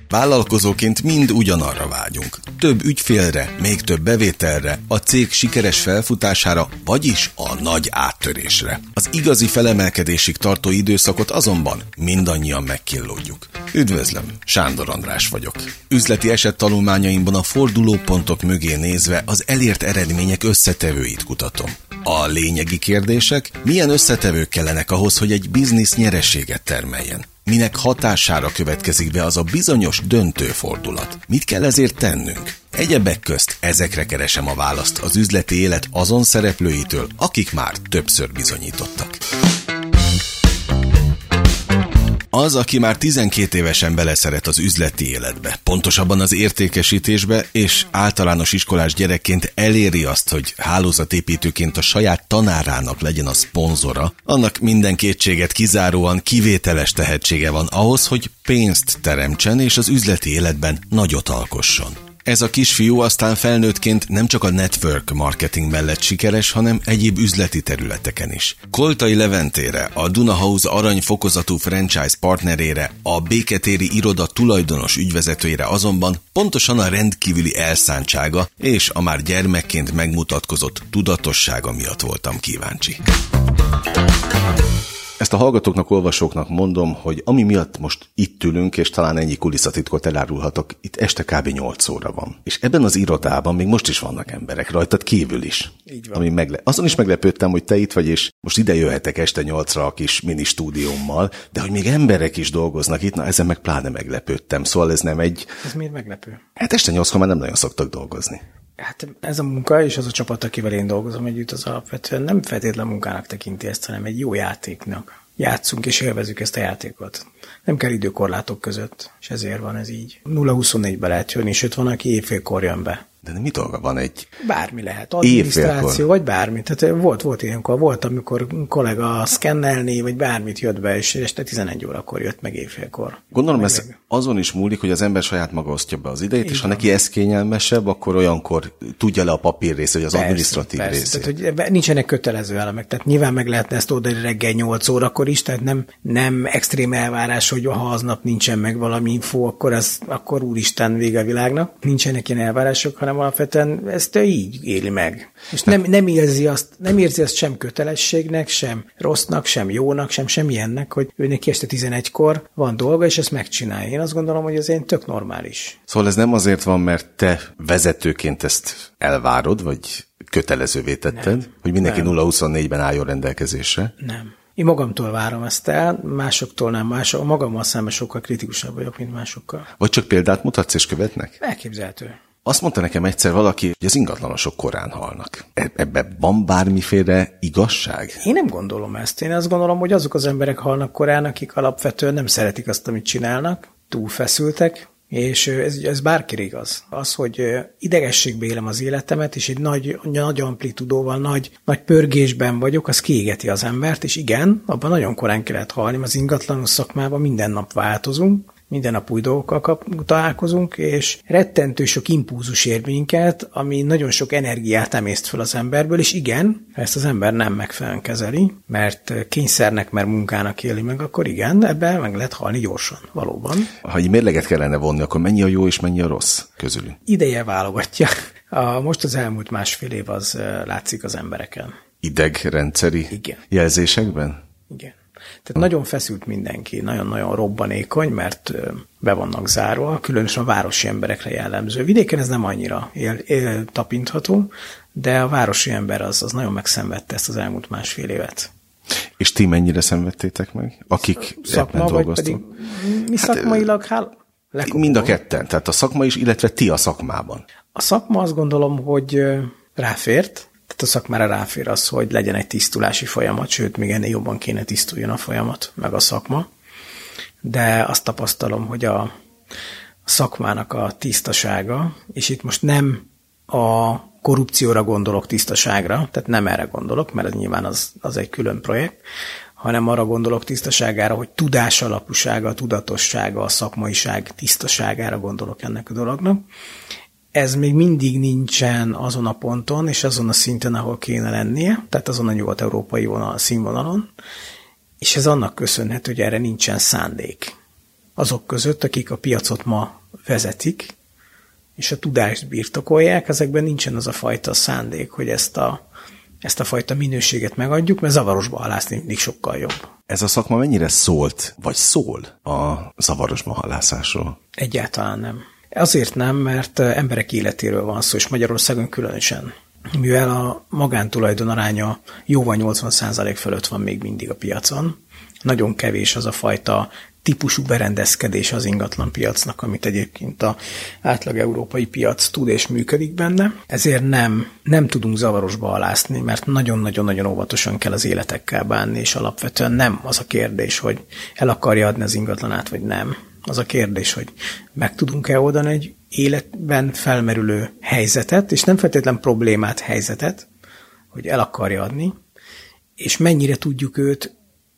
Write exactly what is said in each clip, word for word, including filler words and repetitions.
Vállalkozóként mind ugyanarra vágyunk. Több ügyfélre, még több bevételre, a cég sikeres felfutására, vagyis a nagy áttörésre. Az igazi felemelkedésig tartó időszakot azonban mindannyian megkillódjuk. Üdvözlöm, Sándor András vagyok. Üzleti esettanulmányaimban a fordulópontok mögé nézve az elért eredmények összetevőit kutatom. A lényegi kérdések, milyen összetevők kellenek ahhoz, hogy egy biznisz nyereséget termeljen? Minek hatására következik be az a bizonyos döntőfordulat? Mit kell ezért tennünk? Egyebek közt ezekre keresem a választ az üzleti élet azon szereplőitől, akik már többször bizonyítottak. Az, aki már tizenkét évesen beleszeret az üzleti életbe, pontosabban az értékesítésbe, és általános iskolás gyerekként eléri azt, hogy hálózatépítőként a saját tanárának legyen a szponzora, annak minden kétséget kizáróan kivételes tehetsége van ahhoz, hogy pénzt teremtsen és az üzleti életben nagyot alkosson. Ez a kisfiú aztán felnőttként nem csak a network marketing mellett sikeres, hanem egyéb üzleti területeken is. Koltai Leventére, a Dunahouse aranyfokozatú franchise partnerére, a béketéri iroda tulajdonos ügyvezetőjére azonban pontosan a rendkívüli elszántsága és a már gyermekként megmutatkozott tudatossága miatt voltam kíváncsi. Ezt a hallgatóknak, olvasóknak mondom, hogy ami miatt most itt ülünk, és talán ennyi kulisszatitkot elárulhatok, itt este kb. nyolc óra van. És ebben az irodában még most is vannak emberek, rajtad kívül is. Így van. Ami megle- Azon is meglepődtem, hogy te itt vagy, és most ide jöhetek este nyolcra a kis mini stúdiómmal, de hogy még emberek is dolgoznak itt, na ezen meg pláne meglepődtem. Szóval ez nem egy... Ez miért meglepő? Hát este nyolckor már nem nagyon szoktak dolgozni. Hát ez a munka és az a csapat, akivel én dolgozom együtt, az alapvetően nem feltétlen munkának tekinti ezt, hanem egy jó játéknak. Játszunk és élvezzük ezt a játékot. Nem kell időkorlátok között, és ezért van ez így. nulla huszonnégyben lehet jönni, sőt van, aki éjfélkor jön be. De mi dolga van egy... Bármi lehet, adminisztráció, vagy bármi. Tehát volt, volt ilyenkor, volt, amikor kollega szkennelni, vagy bármit jött be, és este tizenegy órakor jött meg éjfélkor. Gondolom, meg ez meg. azon is múlik, hogy az ember saját maga osztja be az idejét, Így és ha van. neki ez kényelmesebb, akkor olyankor tudja le a papír rész, vagy az Persze, adminisztratív persze. részét. Tehát, hogy nincsenek kötelező elemek. Tehát nyilván meg lehetne ezt oldani reggel nyolc órakor is, tehát nem, nem extrém elvárás, hogy ha aznap nincsen meg valami info, akkor, ez, akkor úristen vége a világnak. Nincsenek ilyen elvárások, hanem alapvetően ezt így éli meg. És nem, nem, érzi azt, nem érzi azt sem kötelességnek, sem rossznak, sem jónak, sem semmilyennek, hogy ő neki este tizenegykor van dolga, és ezt megcsinálja. Én azt gondolom, hogy ez én tök normális. Szóval ez nem azért van, mert te vezetőként ezt elvárod, vagy kötelezővé tetted, Nem. hogy mindenki Nem. nulla huszonnégyben álljon rendelkezésre. Nem. Én magamtól várom ezt el, másoktól nem. Mások, magammal szemben sokkal kritikusabb vagyok, mint másokkal. Vagy csak példát mutatsz és követnek? Elképzelhető. Azt mondta nekem egyszer valaki, hogy az ingatlanosok korán halnak. Ebben van bármiféle igazság? Én nem gondolom ezt. Én azt gondolom, hogy azok az emberek halnak korán, akik alapvetően nem szeretik azt, amit csinálnak, túlfeszültek, és ez, ez bárkire igaz. Az, hogy idegességbe élem az életemet, és egy nagy, nagy amplitudóval, nagy, nagy pörgésben vagyok, az kiégeti az embert, és igen, abban nagyon korán ki lehet halni, az ingatlanos szakmában minden nap változunk, minden nap új dolgokkal kap, találkozunk, és rettentő sok impulzus ér minket, ami nagyon sok energiát emészt fel az emberből, és igen, ha ezt az ember nem megfelelően kezeli, mert kényszernek, mert munkának éli meg, akkor igen, ebben meg lehet halni gyorsan, valóban. Ha egy mérleget kellene vonni, akkor mennyi a jó és mennyi a rossz közülünk? Ideje válogatja. A, most az elmúlt másfél év az látszik az embereken. Idegrendszeri Igen. jelzésekben? Igen. Tehát nagyon feszült mindenki, nagyon-nagyon robbanékony, mert be vannak zárva, különösen a városi emberekre jellemző. Vidéken ez nem annyira él, él, tapintható, de a városi ember az, az nagyon megszenvedte ezt az elmúlt másfél évet. És ti mennyire szenvedtétek meg? Akik szakma, vagy pedig mi szakmailag hál... lekopogom. Mind a ketten, tehát a szakma is, illetve ti a szakmában. A szakma azt gondolom, hogy ráfért, tehát a szakmára ráfér az, hogy legyen egy tisztulási folyamat, sőt, még ennél jobban kéne tisztuljon a folyamat, meg a szakma. De azt tapasztalom, hogy a szakmának a tisztasága, és itt most nem a korrupcióra gondolok tisztaságra, tehát nem erre gondolok, mert ez nyilván az, az egy külön projekt, hanem arra gondolok tisztaságára, hogy tudás alapúsága, tudatossága, a szakmaiság tisztaságára gondolok ennek a dolognak. Ez még mindig nincsen azon a ponton, és azon a szinten, ahol kéne lennie, tehát azon a nyugat-európai vonal, színvonalon, és ez annak köszönhető, hogy erre nincsen szándék. Azok között, akik a piacot ma vezetik, és a tudást birtokolják, ezekben nincsen az a fajta szándék, hogy ezt a, ezt a fajta minőséget megadjuk, mert zavarosba halászni mindig sokkal jobb. Ez a szakma mennyire szólt, vagy szól a zavarosba halászásról? Egyáltalán nem. Azért nem, mert emberek életéről van szó, és Magyarországon különösen. Mivel a magántulajdon aránya jóval nyolcvan százalék fölött van még mindig a piacon, nagyon kevés az a fajta típusú berendezkedés az ingatlan piacnak, amit egyébként az átlag európai piac tud és működik benne. Ezért nem, nem tudunk zavarosba halászni, mert nagyon-nagyon-nagyon óvatosan kell az életekkel bánni, és alapvetően nem az a kérdés, hogy el akarja adni az ingatlanát, vagy nem. Az a kérdés, hogy meg tudunk-e oldani egy életben felmerülő helyzetet, és nem feltétlen problémát, helyzetet, hogy el akarja adni, és mennyire tudjuk őt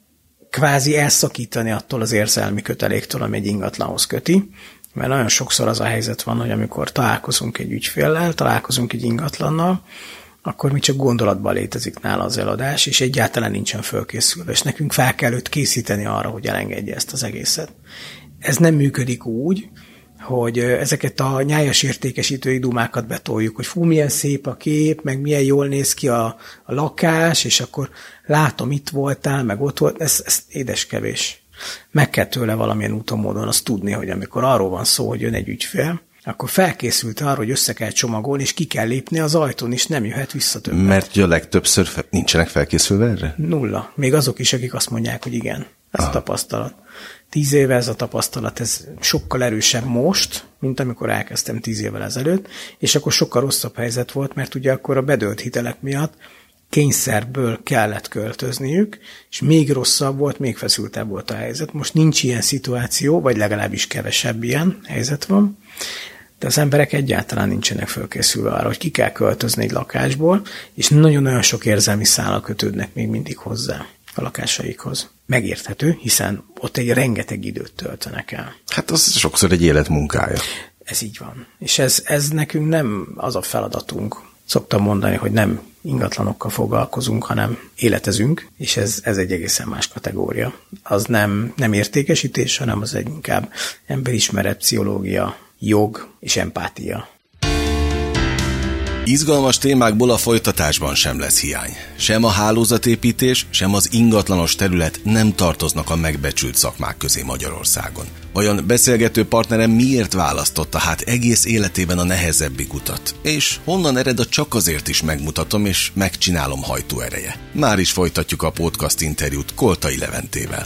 kvázi elszakítani attól az érzelmi köteléktől, ami egy ingatlanhoz köti, mert nagyon sokszor az a helyzet van, hogy amikor találkozunk egy ügyféllel, találkozunk egy ingatlannal, akkor mi csak gondolatban létezik nála az eladás, és egyáltalán nincsen fölkészülve, és nekünk fel kell őt készíteni arra, hogy elengedje ezt az egészet. Ez nem működik úgy, hogy ezeket a nyájas értékesítői dumákat betoljuk, hogy fú, milyen szép a kép, meg milyen jól néz ki a, a lakás, és akkor látom, itt voltál, meg ott volt, ez, ez édeskevés. Meg kell tőle valamilyen úton módon azt tudni, hogy amikor arról van szó, hogy jön egy ügyfél, akkor felkészült arra, hogy össze kell csomagolni, és ki kell lépni az ajtón, és nem jöhet vissza többet. Mert a legtöbbször fe- nincsenek felkészülve erre? Nulla. Még azok is, akik azt mondják, hogy igen. Ez a tapasztalat. Tíz éve ez a tapasztalat, ez sokkal erősebb most, mint amikor elkezdtem tíz évvel ezelőtt, és akkor sokkal rosszabb helyzet volt, mert ugye akkor a bedölt hitelek miatt kényszerből kellett költözniük, és még rosszabb volt, még feszültebb volt a helyzet. Most nincs ilyen szituáció, vagy legalábbis kevesebb ilyen helyzet van, de az emberek egyáltalán nincsenek fölkészülve arra, hogy ki kell költözni egy lakásból, és nagyon-nagyon sok érzelmi szálak kötődnek még mindig hozzá a lakásaikhoz. Megérthető, hiszen ott egy rengeteg időt töltenek el. Hát az sokszor egy életmunkája. Ez így van. És ez, ez nekünk nem az a feladatunk. Szoktam mondani, hogy nem ingatlanokkal foglalkozunk, hanem életezünk, és ez, ez egy egészen más kategória. Az nem, nem értékesítés, hanem az egy inkább emberismeret, pszichológia, jog és empátia. Izgalmas témákból a folytatásban sem lesz hiány. Sem a hálózatépítés, sem az ingatlanos terület nem tartoznak a megbecsült szakmák közé Magyarországon. Vajon beszélgető partnerem miért választotta hát egész életében a nehezebbik utat? És honnan ered a csak azért is megmutatom és megcsinálom hajtóereje? Már is folytatjuk a podcast interjút Koltai Leventével.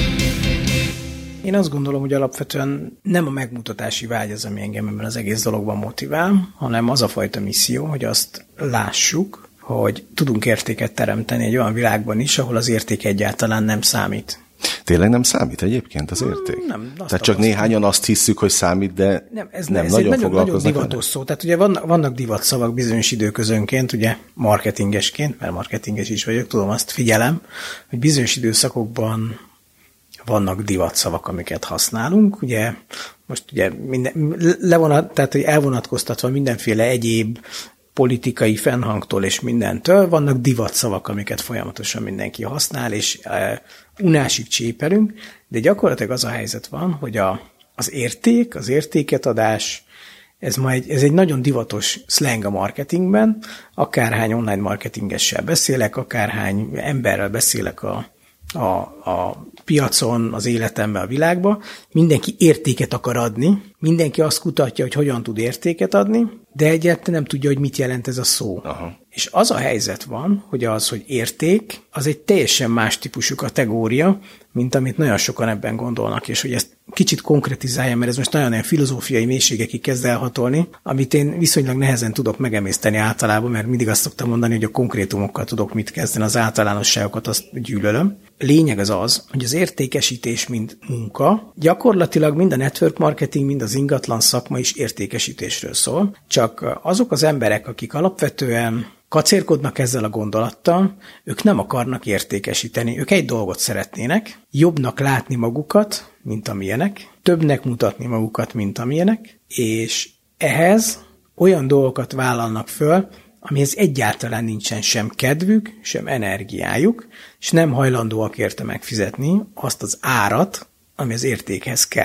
Én azt gondolom, hogy alapvetően nem a megmutatási vágy az, ami engem ebben az egész dologban motivál, hanem az a fajta misszió, hogy azt lássuk, hogy tudunk értéket teremteni egy olyan világban is, ahol az érték egyáltalán nem számít. Tényleg nem számít egyébként az érték? Nem. Tehát csak néhányan azt hisszük, hogy számít, de nem, ez nem ez nagyon egy foglalkoznak. Nagyon divatos szó. Tehát ugye vannak, vannak divatszavak bizonyos időközönként, ugye marketingesként, mert marketinges is vagyok, tudom, azt figyelem, hogy bizonyos időszakokban vannak divatszavak, amiket használunk, ugye most ugye minden, levonat, tehát hogy elvonatkoztatva mindenféle egyéb politikai fennhangtól és mindentől, vannak divatszavak, amiket folyamatosan mindenki használ, és e, unásig csépelünk, de gyakorlatilag az a helyzet van, hogy a, az érték, az értéketadás, ez, ma egy, ez egy nagyon divatos slang a marketingben, akárhány online marketingessel beszélek, akárhány emberrel beszélek a A, a piacon, az életemben, a világban, mindenki értéket akar adni, mindenki azt kutatja, hogy hogyan tud értéket adni, de egyáltalán nem tudja, hogy mit jelent ez a szó. Aha. És az a helyzet van, hogy az, hogy érték, az egy teljesen más típusú kategória, mint amit nagyon sokan ebben gondolnak, és hogy ezt kicsit konkretizáljam, mert ez most nagyon olyan filozófiai mélységekig kezd elhatolni, amit én viszonylag nehezen tudok megemészteni általában, mert mindig azt szoktam mondani, hogy a konkrétumokkal tudok mit kezdeni, az általánosságokat azt gyűlölöm. Lényeg az az, hogy az értékesítés, mint munka, gyakorlatilag mind a network marketing, mind az ingatlan szakma is értékesítésről szól, csak azok az emberek, akik alapvetően kacérkodnak ezzel a gondolattal, ők nem akarnak értékesíteni. Ők egy dolgot szeretnének, jobbnak látni magukat, mint amilyenek, többnek mutatni magukat, mint amilyenek, és ehhez olyan dolgokat vállalnak föl, amihez egyáltalán nincsen sem kedvük, sem energiájuk, és nem hajlandóak érte megfizetni azt az árat, ami az értékhez kell.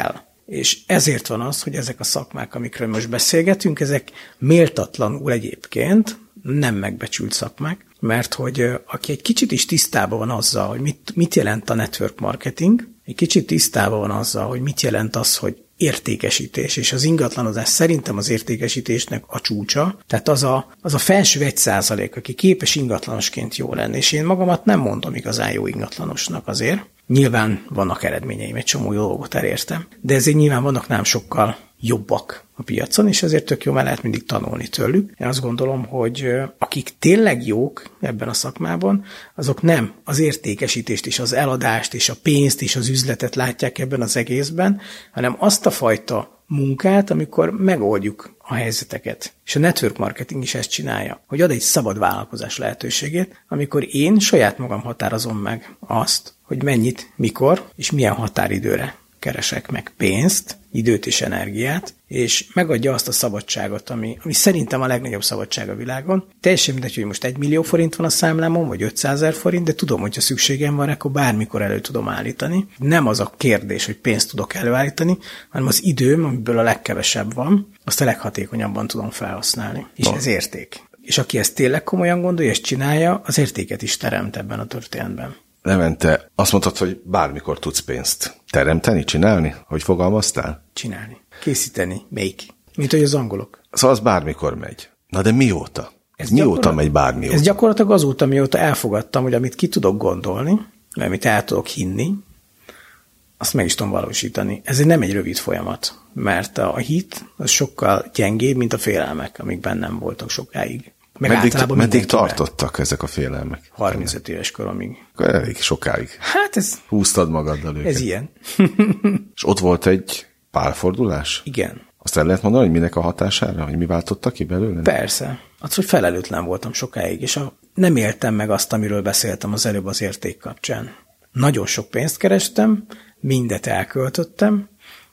És ezért van az, hogy ezek a szakmák, amikről most beszélgetünk, ezek méltatlanul egyébként nem megbecsült szakmák, mert hogy aki egy kicsit is tisztában van azzal, hogy mit, mit jelent a network marketing, egy kicsit tisztában van azzal, hogy mit jelent az, hogy értékesítés, és az ingatlanozás szerintem az értékesítésnek a csúcsa, tehát az a, az a felső egy százalék, aki képes ingatlanosként jó lenni, és én magamat nem mondom igazán jó ingatlanosnak azért. Nyilván vannak eredményeim, egy csomó dolgot elértem, de ezért nyilván vannak nem sokkal jobbak a piacon, és ezért tök jó, mert lehet mindig tanulni tőlük. Én azt gondolom, hogy akik tényleg jók ebben a szakmában, azok nem az értékesítést és az eladást és a pénzt és az üzletet látják ebben az egészben, hanem azt a fajta munkát, amikor megoldjuk a helyzeteket. És a network marketing is ezt csinálja, hogy ad egy szabad vállalkozás lehetőségét, amikor én saját magam határozom meg azt, hogy mennyit, mikor és milyen határidőre keresek meg pénzt, időt és energiát, és megadja azt a szabadságot, ami, ami szerintem a legnagyobb szabadság a világon. Teljesen mindegy, hogy most egy millió forint van a számlámon, vagy ötszázezer forint, de tudom, hogyha szükségem van, akkor bármikor elő tudom állítani. Nem az a kérdés, hogy pénzt tudok előállítani, hanem az időm, amiből a legkevesebb van, azt a leghatékonyabban tudom felhasználni. És no. ez érték. És aki ezt tényleg komolyan gondolja, és csinálja, az értéket is teremt ebben a történetben. Levente, azt mondtad, hogy bármikor tudsz pénzt teremteni, csinálni? Hogy fogalmaztál? Csinálni. Készíteni. Make. Mint hogy az angolok. Szóval az bármikor megy. Na de mióta? Ez mióta megy bármióta? Ez gyakorlatilag azóta, mióta elfogadtam, hogy amit ki tudok gondolni, amit el tudok hinni, azt meg is tudom valósítani. Ez nem egy rövid folyamat, mert a hit az sokkal gyengébb, mint a félelmek, amik bennem voltak sokáig. Meg meddig, meddig tartottak ezek a félelmek? harmincöt éves koromig. Elég sokáig. Hát ez... Húztad magaddal őket. Ez ilyen. És ott volt egy pálfordulás? Igen. Azt el lehet mondani, hogy minek a hatására? Hogy mi váltotta ki belőle? Persze. Az, hogy felelőtlen voltam sokáig, és a, nem éltem meg azt, amiről beszéltem az előbb az érték kapcsán. Nagyon sok pénzt kerestem, mindet elköltöttem,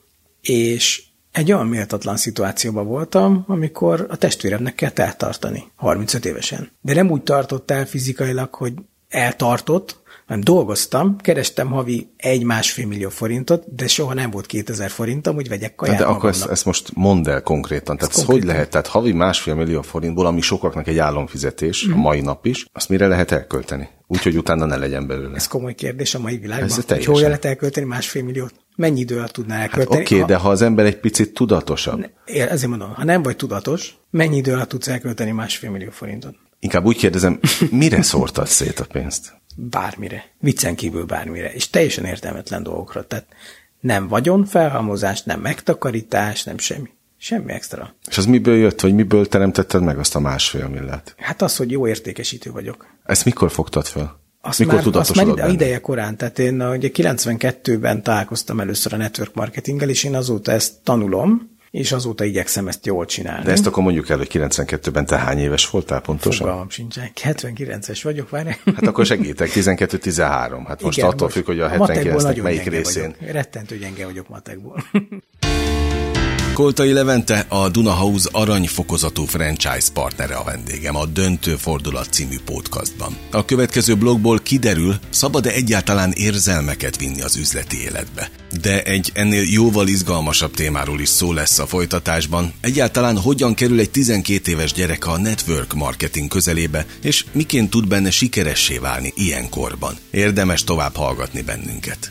és egy olyan méltatlan szituációban voltam, amikor a testvéremnek kellett eltartani, harmincöt évesen. De nem úgy tartott el fizikailag, hogy eltartott, hanem dolgoztam, kerestem havi egy-másfél millió forintot, de soha nem volt kétezer forintom, hogy vegyek kaját de magamnak. akkor ezt, ezt most mondd el konkrétan. Tehát ez konkrétan. Hogy lehet? Tehát havi másfél millió forintból, ami sokaknak egy államfizetés, mm. a mai nap is, azt mire lehet elkölteni? Úgyhogy utána ne legyen belőle. Ez komoly kérdés a mai világban. Hogy hol lehet elkölteni másfél milliót? Mennyi idő alatt tudná elkölteni? Hát oké, okay, de ha az ember egy picit tudatosabb. Ne, ezért mondom, ha nem vagy tudatos, mennyi idő alatt tudsz elkölteni másfél millió forintot? Inkább úgy kérdezem, mire szórtad szét a pénzt? Bármire. Viccen kívül bármire. És teljesen értelmetlen dolgokra. Tehát nem vagyonfelhalmozás, nem megtakarítás, nem semmi. Semmi extra. És az miből jött, vagy miből teremtetted meg azt a másfél millát? Hát az, hogy jó értékesítő vagyok. Ezt mikor fogtad fel? Azt mikor már, tudatosodott azt már ideje korán. Tehát én ugye kilencvenkettőben találkoztam először a network marketinggel, és én azóta ezt tanulom, és azóta igyekszem ezt jól csinálni. De ezt akkor mondjuk el, hogy kilencvenkettőben te hány éves voltál pontosan? Fogalmam sincsen. hetvenkilences vagyok, várj. Hát akkor segítek, tizenkettő tizenhárom. Hát most igen, attól függ, hogy a hetvenkilencnek melyik részén. Vagyok. Rettentő gyenge vagyok matekból. Koltai Levente, a Duna House aranyfokozatú franchise partnere a vendégem a Döntő Fordulat című podcastban. A következő blogból kiderül, szabad-e egyáltalán érzelmeket vinni az üzleti életbe. De egy ennél jóval izgalmasabb témáról is szó lesz a folytatásban. Egyáltalán hogyan kerül egy tizenkét éves gyerek a network marketing közelébe, és miként tud benne sikeressé válni ilyen korban. Érdemes tovább hallgatni bennünket.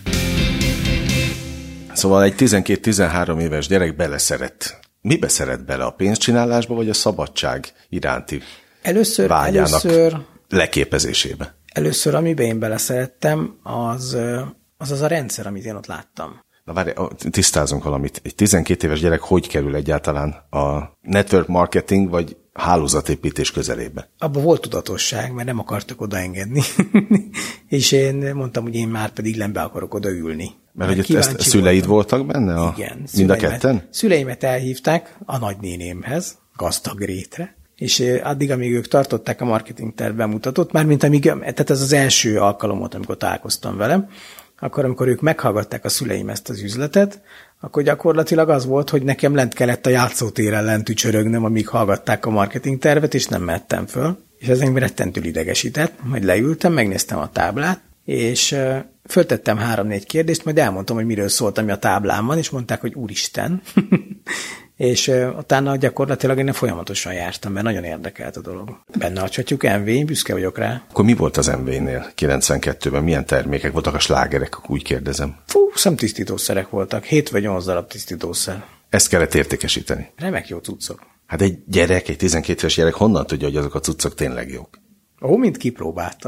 Szóval egy tizenkét-tizenhárom éves gyerek beleszeret. Mibe szeret bele? A pénzcsinálásba, vagy a szabadság iránti először, vágyának először, leképezésébe? Először, amiben én beleszerettem, az, az az a rendszer, amit én ott láttam. Na várj, tisztázunk valamit. Egy tizenkét éves gyerek hogy kerül egyáltalán a network marketing, vagy hálózatépítés közelébe? Abban volt tudatosság, mert nem akartak odaengedni. És én mondtam, hogy én már pedig lembe akarok odaülni. Mert hogy ezt szüleid voltam. voltak benne? A, igen. Mind a ketten? Szüleimet elhívták a nagynénémhez, Gazdag Grétre, és addig, amíg ők tartották a marketing terv bemutatót, mármint amíg, tehát ez az első alkalom volt, amikor találkoztam velem, akkor amikor ők meghallgatták a szüleim ezt az üzletet, akkor gyakorlatilag az volt, hogy nekem lent kellett a játszótéren lent ücsörögnöm, amíg hallgatták a marketing tervet, és nem mehettem föl. És ez engem rettentül idegesített, majd leültem, megnéztem a táblát, és föltettem három-négy kérdést, majd elmondtam, hogy miről szólt, ami a táblán van, és mondták, hogy úristen. És uh, utána gyakorlatilag én folyamatosan jártam, mert nagyon érdekelt a dolog. Benne adhatjuk em vé, büszke vagyok rá. Akkor mi volt az em vé-nél kilencvenkettőben? Milyen termékek voltak a slágerek, úgy kérdezem? Fú, szemtisztítószerek voltak, hét vagy nyolc darab tisztítószer. Ezt kellett értékesíteni. Remek jó cuccok. Hát egy gyerek, egy tizenkét éves gyerek honnan tudja, hogy azok a cuccok tényleg jók? Ó, mind kipróbáltam.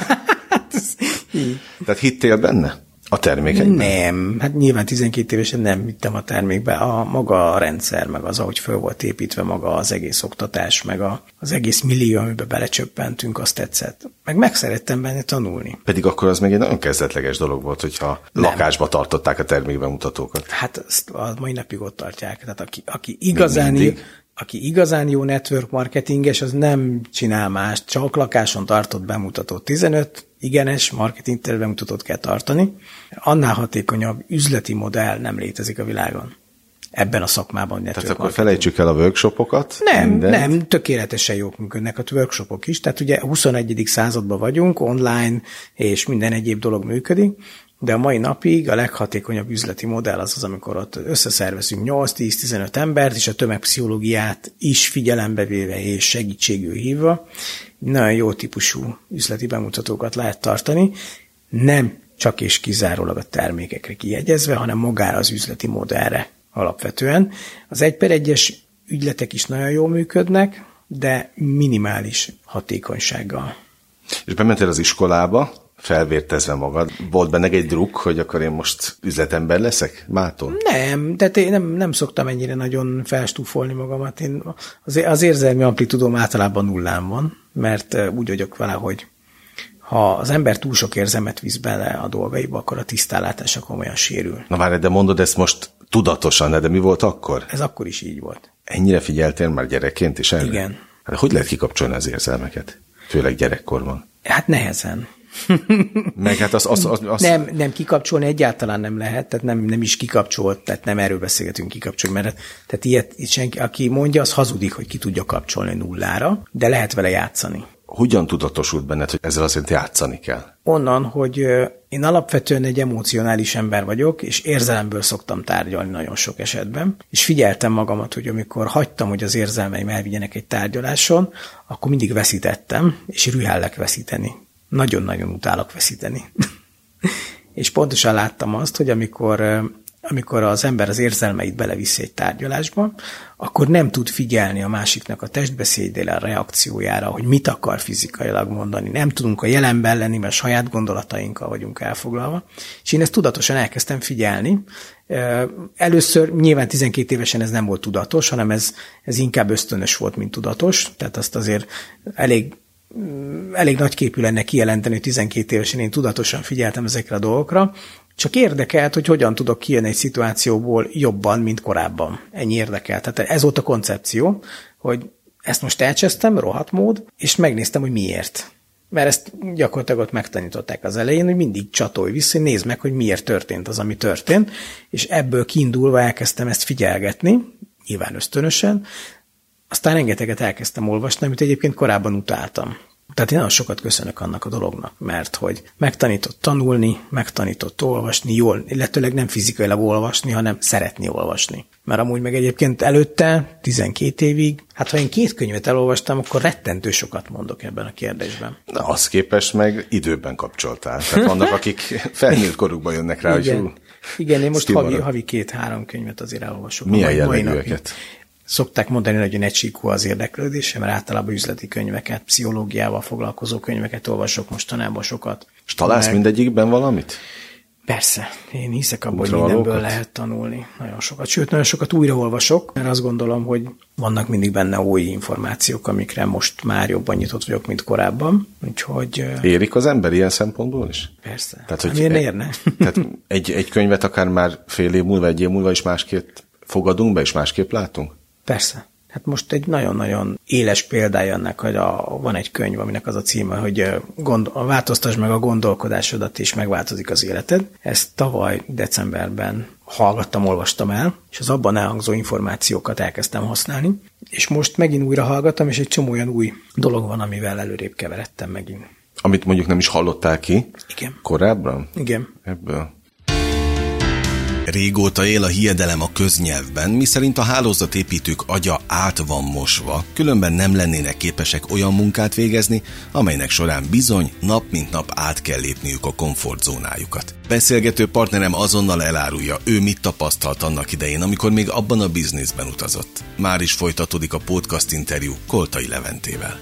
Tehát hittél benne? A termékekben? Nem, hát nyilván tizenkét évesen nem hittem a termékbe. A maga a rendszer, meg az, ahogy föl volt építve maga az egész oktatás, meg a, az egész millió, amiben belecsöppentünk, azt tetszett. Meg megszerettem benne tanulni. Pedig akkor az még egy nagyon kezdetleges dolog volt, hogyha nem. Lakásba tartották a termékbemutatókat. Hát ezt a mai napig ott tartják. Tehát aki, aki igazán... Aki igazán jó network marketinges, az nem csinál más, csak lakáson tartott bemutatót. tizenöt igenes marketing bemutatót kell tartani. Annál hatékonyabb üzleti modell nem létezik a világon. Ebben a szakmában. Tehát akkor marketing. Felejtsük el a workshopokat? Nem, mindent. nem, tökéletesen jók működnek a workshopok is. Tehát ugye a huszonegyedik században vagyunk, online és minden egyéb dolog működik. De a mai napig a leghatékonyabb üzleti modell az az, amikor ott összeszervezünk nyolc-tíz-tizenöt embert, és a tömegpszichológiát is figyelembe véve és segítségül hívva nagyon jó típusú üzleti bemutatókat lehet tartani, nem csak és kizárólag a termékekre kijegyezve, hanem magára az üzleti modellre alapvetően. Az egy per egyes ügyletek is nagyon jól működnek, de minimális hatékonysággal. És bementél az iskolába, felvértezve magad. Volt benne egy druk, hogy akkor én most üzletember leszek mától? Nem, tehát én nem, nem szoktam ennyire nagyon felstúfolni magamat. Én az, az érzelmi amplitudóm általában nullán van, mert úgy vagyok vele, hogy ha az ember túl sok érzelmet visz bele a dolgaiba, akkor a tisztánlátása komolyan sérül. Na várj, de mondod ezt most tudatosan, de mi volt akkor? Ez akkor is így volt. Ennyire figyeltél már gyerekként is erre? Igen. Hát hogy lehet kikapcsolni az érzelmeket? Főleg gyerekkorban. Hát nehezen. Meg hát az, az, az, az... Nem, nem kikapcsolni egyáltalán nem lehet, tehát nem, nem is kikapcsolt, tehát nem erről beszélgetünk kikapcsolni, mert tehát ilyet senki, aki mondja, az hazudik, hogy ki tudja kapcsolni nullára, de lehet vele játszani. Hogyan tudatosult benned, hogy ezzel azért játszani kell? Onnan, hogy én alapvetően egy emocionális ember vagyok, és érzelemből szoktam tárgyalni nagyon sok esetben, és figyeltem magamat, hogy amikor hagytam, hogy az érzelmeim elvigyenek egy tárgyaláson, akkor mindig veszítettem, és rühellek veszíteni. Nagyon-nagyon utálok veszíteni. És pontosan láttam azt, hogy amikor, amikor az ember az érzelmeit beleviszi egy tárgyalásba, akkor nem tud figyelni a másiknak a testbeszédére, a reakciójára, hogy mit akar fizikailag mondani. Nem tudunk a jelenben lenni, mert saját gondolatainkkal vagyunk elfoglalva. És én ezt tudatosan elkezdtem figyelni. Először nyilván tizenkét évesen ez nem volt tudatos, hanem ez, ez inkább ösztönös volt, mint tudatos. Tehát azt azért elég elég nagyképű lenne kijelenteni, hogy tizenkét évesen én tudatosan figyeltem ezekre a dolgokra, csak érdekelt, hogy hogyan tudok kijönni egy szituációból jobban, mint korábban. Ennyi érdekelt. Tehát ez volt a koncepció, hogy ezt most elcsesztem, rohadt mód, és megnéztem, hogy miért. Mert ezt gyakorlatilag ott megtanították az elején, hogy mindig csatolj vissza, hogy nézd meg, hogy miért történt az, ami történt, és ebből kiindulva elkezdtem ezt figyelgetni, nyilván ösztönösen, aztán rengeteget elkezdtem olvasni, amit egyébként korábban utáltam. Tehát én nagyon sokat köszönök annak a dolognak, mert hogy megtanított tanulni, megtanított olvasni, jól, illetőleg nem fizikailag olvasni, hanem szeretni olvasni. Mert amúgy meg egyébként előtte, tizenkét évig, hát ha én két könyvet elolvastam, akkor rettentő sokat mondok ebben a kérdésben. Na, azt képest meg időben kapcsoltál. Tehát vannak, akik felnőtt korukban jönnek rá, igen. hogy hú, igen, én most havi, havi két-három könyvet azért elolvasok. Milyen jellegűeket? Szokták mondani, hogy nagyon egysíkú az érdeklődése, mert általában üzleti könyveket, pszichológiával foglalkozó könyveket olvasok mostanában sokat. És találsz meg... mindegyikben valamit? Persze. Én hiszek abban, hogy mindenből lehet tanulni. Nagyon sokat. Sőt, nagyon sokat újraolvasok, mert azt gondolom, hogy vannak mindig benne új információk, amikre most már jobban nyitott vagyok, mint korábban. Úgyhogy... Érik az ember ilyen szempontból is? Persze. Tehát, hogy miért érne? Tehát egy, egy könyvet akár már fél év múlva, egy év múlva is másképp fogadunk be, és másképp látunk? Persze. Hát most egy nagyon-nagyon éles példája ennek, hogy a, van egy könyv, aminek az a címe, hogy gond, változtasd meg a gondolkodásodat, és megváltozik az életed. Ezt tavaly decemberben hallgattam, olvastam el, és az abban elhangzó információkat elkezdtem használni, és most megint újra hallgatom, és egy csomó olyan új dolog van, amivel előrébb keveredtem megint. Amit mondjuk nem is hallottál ki? Igen. Korábban? Igen. Ebből. Régóta él a hiedelem a köznyelvben, miszerint a hálózatépítők agya át van mosva, különben nem lennének képesek olyan munkát végezni, amelynek során bizony nap mint nap át kell lépniük a komfortzónájukat. Beszélgető partnerem azonnal elárulja, ő mit tapasztalt annak idején, amikor még abban a bizniszben utazott. Már is folytatódik a podcast interjú Koltai Leventével.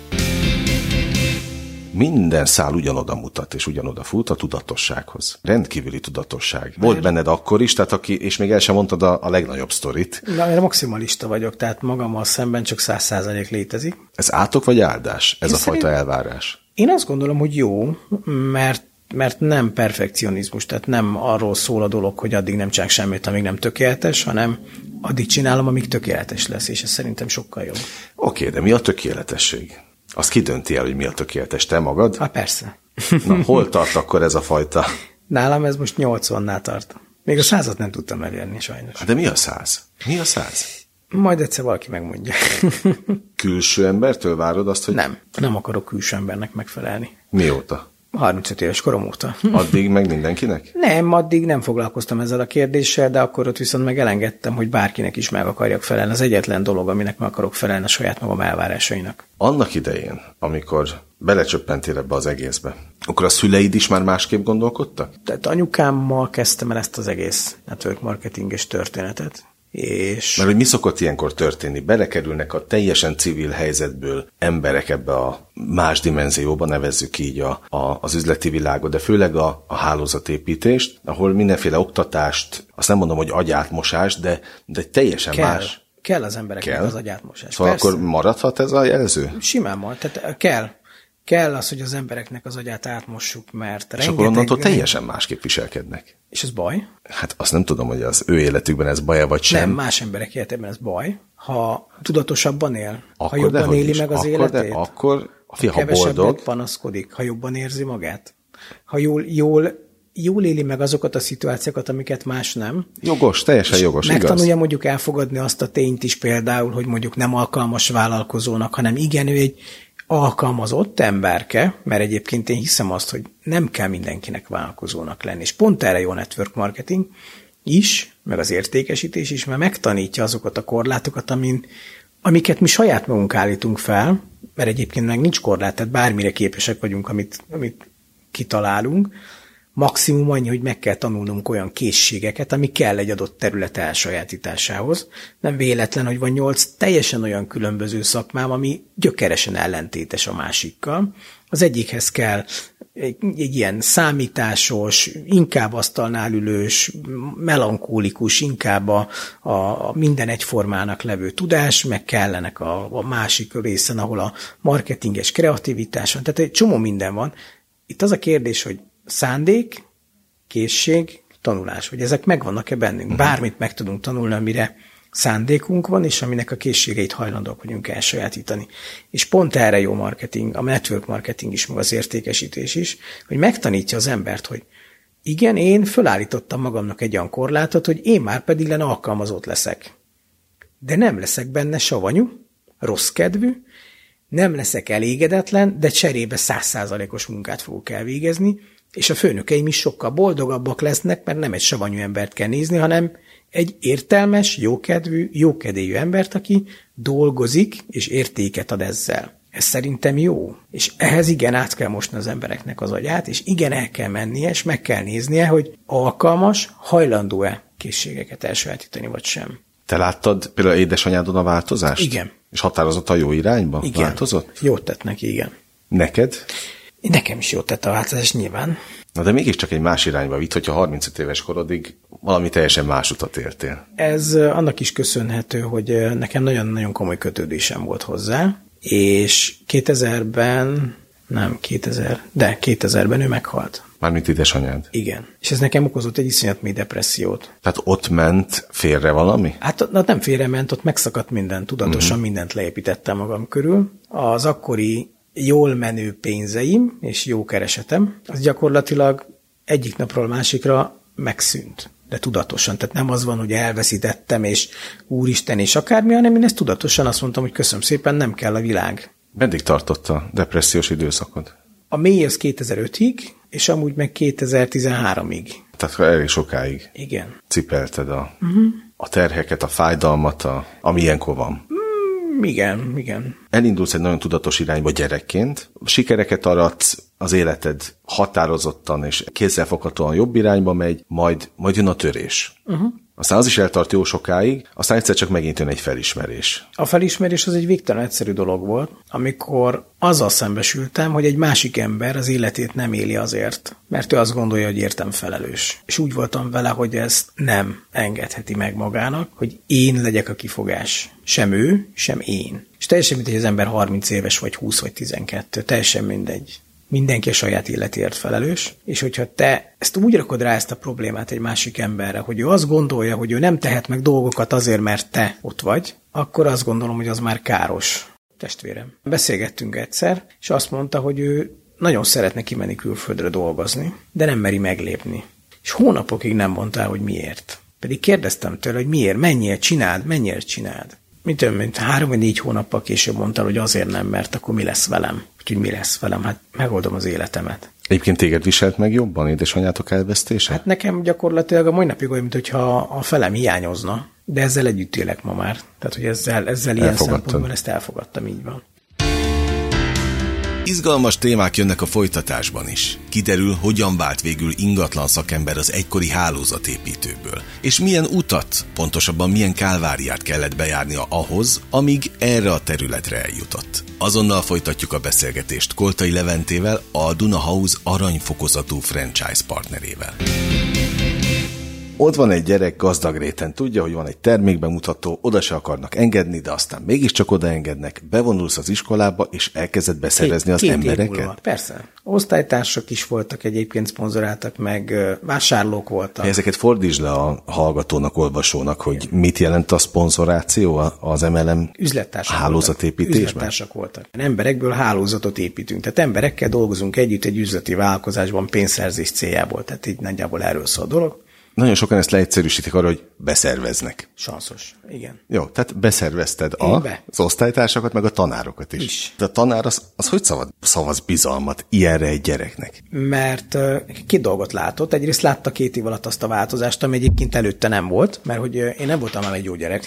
Minden szál ugyanoda mutat, és ugyanoda fut a tudatossághoz. Rendkívüli tudatosság. Volt benned akkor is, tehát aki, és még el sem mondtad a, a legnagyobb sztorit. Na, én maximalista vagyok, tehát magammal szemben csak száz százalék létezik. Ez átok vagy áldás? Ez én a szerint... fajta elvárás? Én azt gondolom, hogy jó, mert, mert nem perfekcionizmus, tehát nem arról szól a dolog, hogy addig nem csinálok semmit, amíg nem tökéletes, hanem addig csinálom, amíg tökéletes lesz, és ez szerintem sokkal jobb. Oké, de mi a tökéletesség? Azt ki dönti el, hogy mi a tökéletes? Te magad? Hát persze. Na, hol tart akkor ez a fajta? Nálam ez most nyolcvannál tart. Még a százat nem tudtam elérni, sajnos. De mi a száz? Mi a száz? Majd egyszer valaki megmondja. Külső embertől várod azt, hogy... Nem, nem akarok külső embernek megfelelni. Mióta? harmincöt éves korom óta. Addig meg mindenkinek? Nem, addig nem foglalkoztam ezzel a kérdéssel, de akkor ott viszont meg elengedtem, hogy bárkinek is meg akarjak felelni. Az egyetlen dolog, aminek meg akarok felelni a saját magam elvárásainak. Annak idején, amikor belecsöppentél ebbe az egészbe, akkor a szüleid is már másképp gondolkodtak? Tehát anyukámmal kezdtem el ezt az egész network marketinges történetet. És... Mert hogy mi szokott ilyenkor történni? Belekerülnek a teljesen civil helyzetből emberek ebbe a más dimenzióba, nevezzük így a, a, az üzleti világot, de főleg a, a hálózatépítést, ahol mindenféle oktatást, azt nem mondom, hogy agyátmosás, de, de teljesen kell, más. Kell az embereknek kell. Az agyátmosás. Szóval persze. Akkor maradhat ez a jelző? Simán van. Tehát kell. Kell az, hogy az embereknek az agyát átmossuk, mert és rengeteg... akkor onnantól teljesen másképp viselkednek. És ez baj? Hát azt nem tudom, hogy az ő életükben ez baj vagy sem. Nem, más emberek életében ez baj. Ha tudatosabban él, akkor ha jobban éli is. meg az akkor életét, de, akkor a fia, ha kevesebbet boldog, panaszkodik, ha jobban érzi magát, ha jól, jól, jól éli meg azokat a szituációkat, amiket más nem. Jogos, teljesen jogos, igaz. Megtanulja mondjuk elfogadni azt a tényt is például, hogy mondjuk nem alkalmas vállalkozónak, hanem igen, ő egy alkalmazott emberke, mert egyébként én hiszem azt, hogy nem kell mindenkinek vállalkozónak lenni. És pont erre jó a network marketing is, meg az értékesítés is, mert megtanítja azokat a korlátokat, amin, amiket mi saját magunk állítunk fel, mert egyébként meg nincs korlát, tehát bármire képesek vagyunk, amit, amit kitalálunk. Maximum annyi, hogy meg kell tanulnunk olyan készségeket, ami kell egy adott terület elsajátításához. Nem véletlen, hogy van nyolc teljesen olyan különböző szakmám, ami gyökeresen ellentétes a másikkal. Az egyikhez kell egy, egy ilyen számításos, inkább asztalnál ülős, melankólikus, inkább a, a, a minden egyformának levő tudás, meg kellenek a, a másik részen, ahol a marketinges kreativitás van. Tehát egy csomó minden van. Itt az a kérdés, hogy szándék, készség, tanulás, hogy ezek megvannak-e bennünk. Bármit meg tudunk tanulni, amire szándékunk van, és aminek a készségeit hajlandók vagyunk elsajátítani. És pont erre jó marketing, a network marketing is, meg az értékesítés is, hogy megtanítja az embert, hogy igen, én fölállítottam magamnak egy olyan korlátot, hogy én már pedig len alkalmazott leszek. De nem leszek benne savanyú, rossz kedvű, nem leszek elégedetlen, de cserébe száz százalékos munkát fogok elvégezni, és a főnökeim is sokkal boldogabbak lesznek, mert nem egy savanyú embert kell nézni, hanem egy értelmes, jókedvű, jókedélyű embert, aki dolgozik, és értéket ad ezzel. Ez szerintem jó. És ehhez igen át kell mosni az embereknek az agyát, és igen el kell mennie, és meg kell néznie, hogy alkalmas, hajlandó-e készségeket elsajátítani, vagy sem. Te láttad például édesanyádon a változást? Igen. És határozott a jó irányba? Igen. Változott? Jót tett neki, igen. Neked? Nekem is jót tett a változás nyilván. Na de mégiscsak egy más irányba vitt, hogyha harmincöt éves korodig valami teljesen más utat éltél. Ez annak is köszönhető, hogy nekem nagyon-nagyon komoly kötődésem volt hozzá, és kétezerben, nem kétezer, de kétezerben ő meghalt. Mármint édesanyád? Igen. És ez nekem okozott egy iszonyat mély depressziót. Tehát ott ment félre valami? Hát ott nem félre ment, ott megszakadt minden, tudatosan uh-huh. mindent leépítettem magam körül. Az akkori jól menő pénzeim és jó keresetem, az gyakorlatilag egyik napról másikra megszűnt. De tudatosan. Tehát nem az van, hogy elveszítettem, és úristen, és akármi, hanem én ezt tudatosan azt mondtam, hogy köszönöm szépen, nem kell a világ. Meddig tartott a depressziós időszakod? A mély az kétezer-ötig, és amúgy meg kétezer-tizenháromig. Tehát elég sokáig Igen. cipelted a, uh-huh. a terheket, a fájdalmat, a, ami ilyenkor van. Mm, igen, igen. Elindulsz egy nagyon tudatos irányba gyerekként, sikereket aratsz, az életed határozottan és kézzelfoghatóan jobb irányba megy, majd, majd jön a törés. Uh-huh. Aztán az is eltart jó sokáig, aztán egyszer csak megint jön egy felismerés. A felismerés az egy végtelen egyszerű dolog volt, amikor azzal szembesültem, hogy egy másik ember az életét nem éli azért, mert ő azt gondolja, hogy értem felelős. És úgy voltam vele, hogy ezt nem engedheti meg magának, hogy én legyek a kifogás. Sem ő, sem én. És teljesen mindegy, hogy az ember harminc éves, vagy húsz, vagy tizenkettő, teljesen mindegy. Mindenki a saját életért felelős, és hogyha te ezt úgy rakod rá ezt a problémát egy másik emberre, hogy ő azt gondolja, hogy ő nem tehet meg dolgokat azért, mert te ott vagy, akkor azt gondolom, hogy az már káros, testvérem. Beszélgettünk egyszer, és azt mondta, hogy ő nagyon szeretne kimenni külföldre dolgozni, de nem meri meglépni. És hónapokig nem mondta el, hogy miért. Pedig kérdeztem tőle, hogy miért, mennyire csináld, mennyire csináld. Mint ön, mint három vagy négy hónappal később mondta, hogy azért nem, mert akkor mi lesz velem? Úgyhogy mi lesz velem? Hát megoldom az életemet. Egyébként téged viselt meg jobban édesanyátok elvesztése? Hát nekem gyakorlatilag a mai napig olyan, mintha a felem hiányozna, de ezzel együtt élek ma már. Tehát, hogy ezzel, ezzel ilyen szempontból ezt elfogadtam, így van. Izgalmas témák jönnek a folytatásban is. Kiderül, hogyan vált végül ingatlan szakember az egykori hálózatépítőből. És milyen utat, pontosabban milyen kálváriát kellett bejárnia ahhoz, amíg erre a területre eljutott. Azonnal folytatjuk a beszélgetést Koltai Leventével, a Duna House aranyfokozatú franchise partnerével. Ott van egy gyerek gazdag réten, tudja, hogy van egy termékbemutató, oda se akarnak engedni, de aztán mégiscsak odaengednek, bevonulsz az iskolába, és elkezded beszervezni az két embereket? Persze. Osztálytársak is voltak, egyébként szponzoráltak meg, vásárlók voltak. Ezeket fordítsd le a hallgatónak, olvasónak, hogy igen. Mit jelent a szponzoráció az em el em üzlettársak hálózatépítésben? Voltak. Üzlettársak voltak. Emberekből hálózatot építünk. Tehát emberekkel dolgozunk együtt egy üzleti vállalkozásban pénzszerzés céljából. Tehát így nagyjából erről szól a dolog. Nagyon sokan ezt leegyszerűsítik arra, hogy beszerveznek. Sanszos, igen. Jó, tehát beszervezted a, be. az osztálytársakat, meg a tanárokat is. is. De a tanár az, az hogy szavad, szavaz bizalmat ilyenre egy gyereknek? Mert uh, két dolgot látott. Egyrészt látta két év alatt azt a változást, ami egyébként előtte nem volt, mert hogy uh, én nem voltam már egy jó gyerek.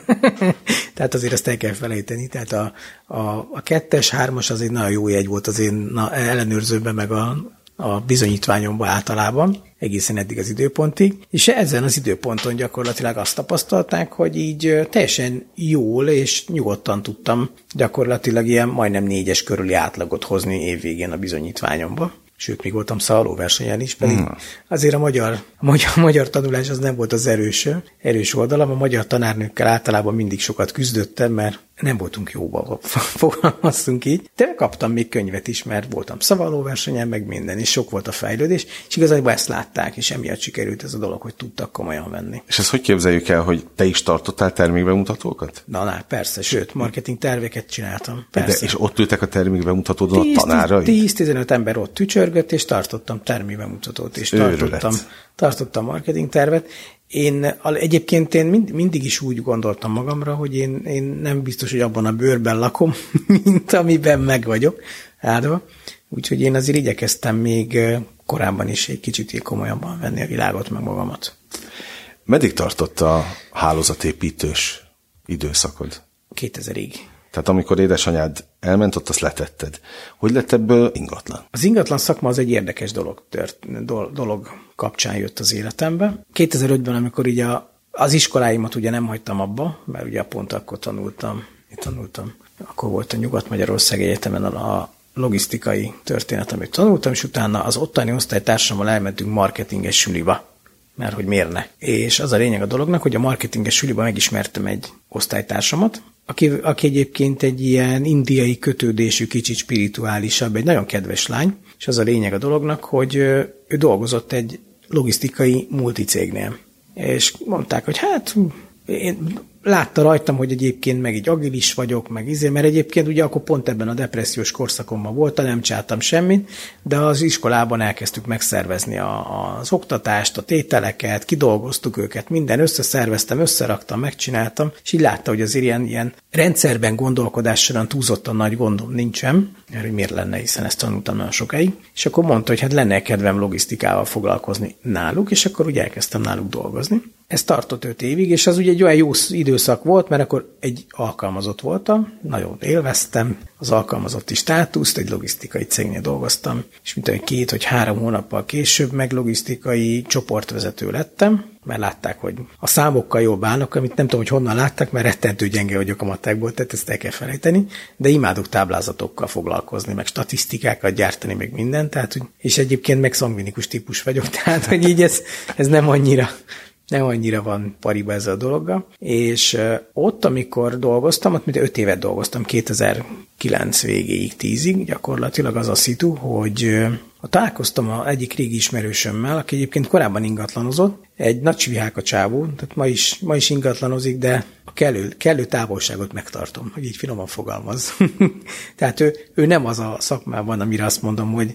Tehát azért ezt el kell felejteni. Tehát a, a, a kettes, hármas az egy nagyon jó jegy volt az én na, ellenőrzőben, meg a a bizonyítványomban általában, egészen eddig az időpontig, és ezen az időponton gyakorlatilag azt tapasztalták, hogy így teljesen jól és nyugodtan tudtam gyakorlatilag ilyen majdnem négyes körüli átlagot hozni évvégén a bizonyítványomba. Sőt, még voltam szavalóversenyen is, pedig hmm. azért a magyar, a magyar, a magyar tanulás az nem volt az erős, erős oldalam. A magyar tanárnőkkel általában mindig sokat küzdöttem, mert nem voltunk jóban, fogalmaztunk így. De kaptam még könyvet is, mert voltam szavalóversenyen, meg minden, és sok volt a fejlődés, és igazából ezt látták, és emiatt sikerült ez a dolog, hogy tudtak komolyan venni. És ezt hogy képzeljük el, hogy te is tartottál termékbemutatókat? Na, na, persze, sőt, marketing terveket csináltam. Persze. De, és ott ültek a termékbemutatódon a tanárai? tíz-tizenöt ember ott tücsörgött, és tartottam termékbemutatót, és tartottam, tartottam marketing tervet. Én egyébként én mind, mindig is úgy gondoltam magamra, hogy én, én nem biztos, hogy abban a bőrben lakom, mint amiben meg vagyok áldva. Úgyhogy én azért igyekeztem még korábban is egy kicsit komolyabban venni a világot, meg magamat. Meddig tartott a hálózatépítős időszakod? kétezerig. Tehát amikor édesanyád elment, ott azt letetted. Hogy lett ebből ingatlan? Az ingatlan szakma az egy érdekes dolog, tört, dolog kapcsán jött az életembe. kétezer-ötben, amikor így a, az iskoláimat ugye nem hagytam abba, mert ugye pont akkor tanultam, itt tanultam, akkor volt a Nyugat-Magyarország Egyetemen a logisztikai történet, amit tanultam, és utána az ottani osztálytársammal elmentünk marketinges suliba, mert hogy miért ne. És az a lényeg a dolognak, hogy a marketinges suliba megismertem egy osztálytársamat, aki, aki egyébként egy ilyen indiai kötődésű, kicsit spirituálisabb, egy nagyon kedves lány, és az a lényeg a dolognak, hogy ő dolgozott egy logisztikai multicégnél. És mondták, hogy hát én látta rajtam, hogy egyébként meg egy agilis vagyok, meg izé, mert egyébként ugye akkor pont ebben a depressziós korszakomban voltam, nem csináltam semmit, de az iskolában elkezdtük megszervezni a, az oktatást, a tételeket, kidolgoztuk őket, minden összeszerveztem, összeraktam, megcsináltam, és így látta, hogy azért ilyen, ilyen rendszerben gondolkodással túlzottan nagy gondom nincsen, mert hogy miért lenne, hiszen ezt tanultam nagyon sokáig, és akkor mondta, hogy hát lenne kedvem logisztikával foglalkozni náluk, és akkor ugye elkezdtem náluk dolgozni. Ez tartott öt évig, és az ugye egy olyan jó időszak volt, mert akkor egy alkalmazott voltam, nagyon élveztem az alkalmazotti státuszt, egy logisztikai cégnél dolgoztam, és mint olyan két vagy három hónappal később meg logisztikai csoportvezető lettem, mert látták, hogy a számokkal jól bánok, amit nem tudom, hogy honnan látták, mert rettentő gyenge vagyok a matekból, tehát ezt el kell felejteni, de imádok táblázatokkal foglalkozni, meg statisztikákat gyártani, meg mindent, tehát, és egyébként meg szangvinikus típus vagyok, tehát, hogy így ez, ez nem annyira nem annyira van pariba ezzel a dologgal, és ott, amikor dolgoztam, ott mint öt évet dolgoztam, kétezer-kilenc végéig, tízig, gyakorlatilag az a szitu, hogy találkoztam a egyik régi ismerősömmel, aki egyébként korábban ingatlanozott, egy nagy csiviháka csávó, tehát ma is, ma is ingatlanozik, de a kellő, kellő távolságot megtartom, hogy így finoman fogalmaz. Tehát ő, ő nem az a szakmában, amire azt mondom, hogy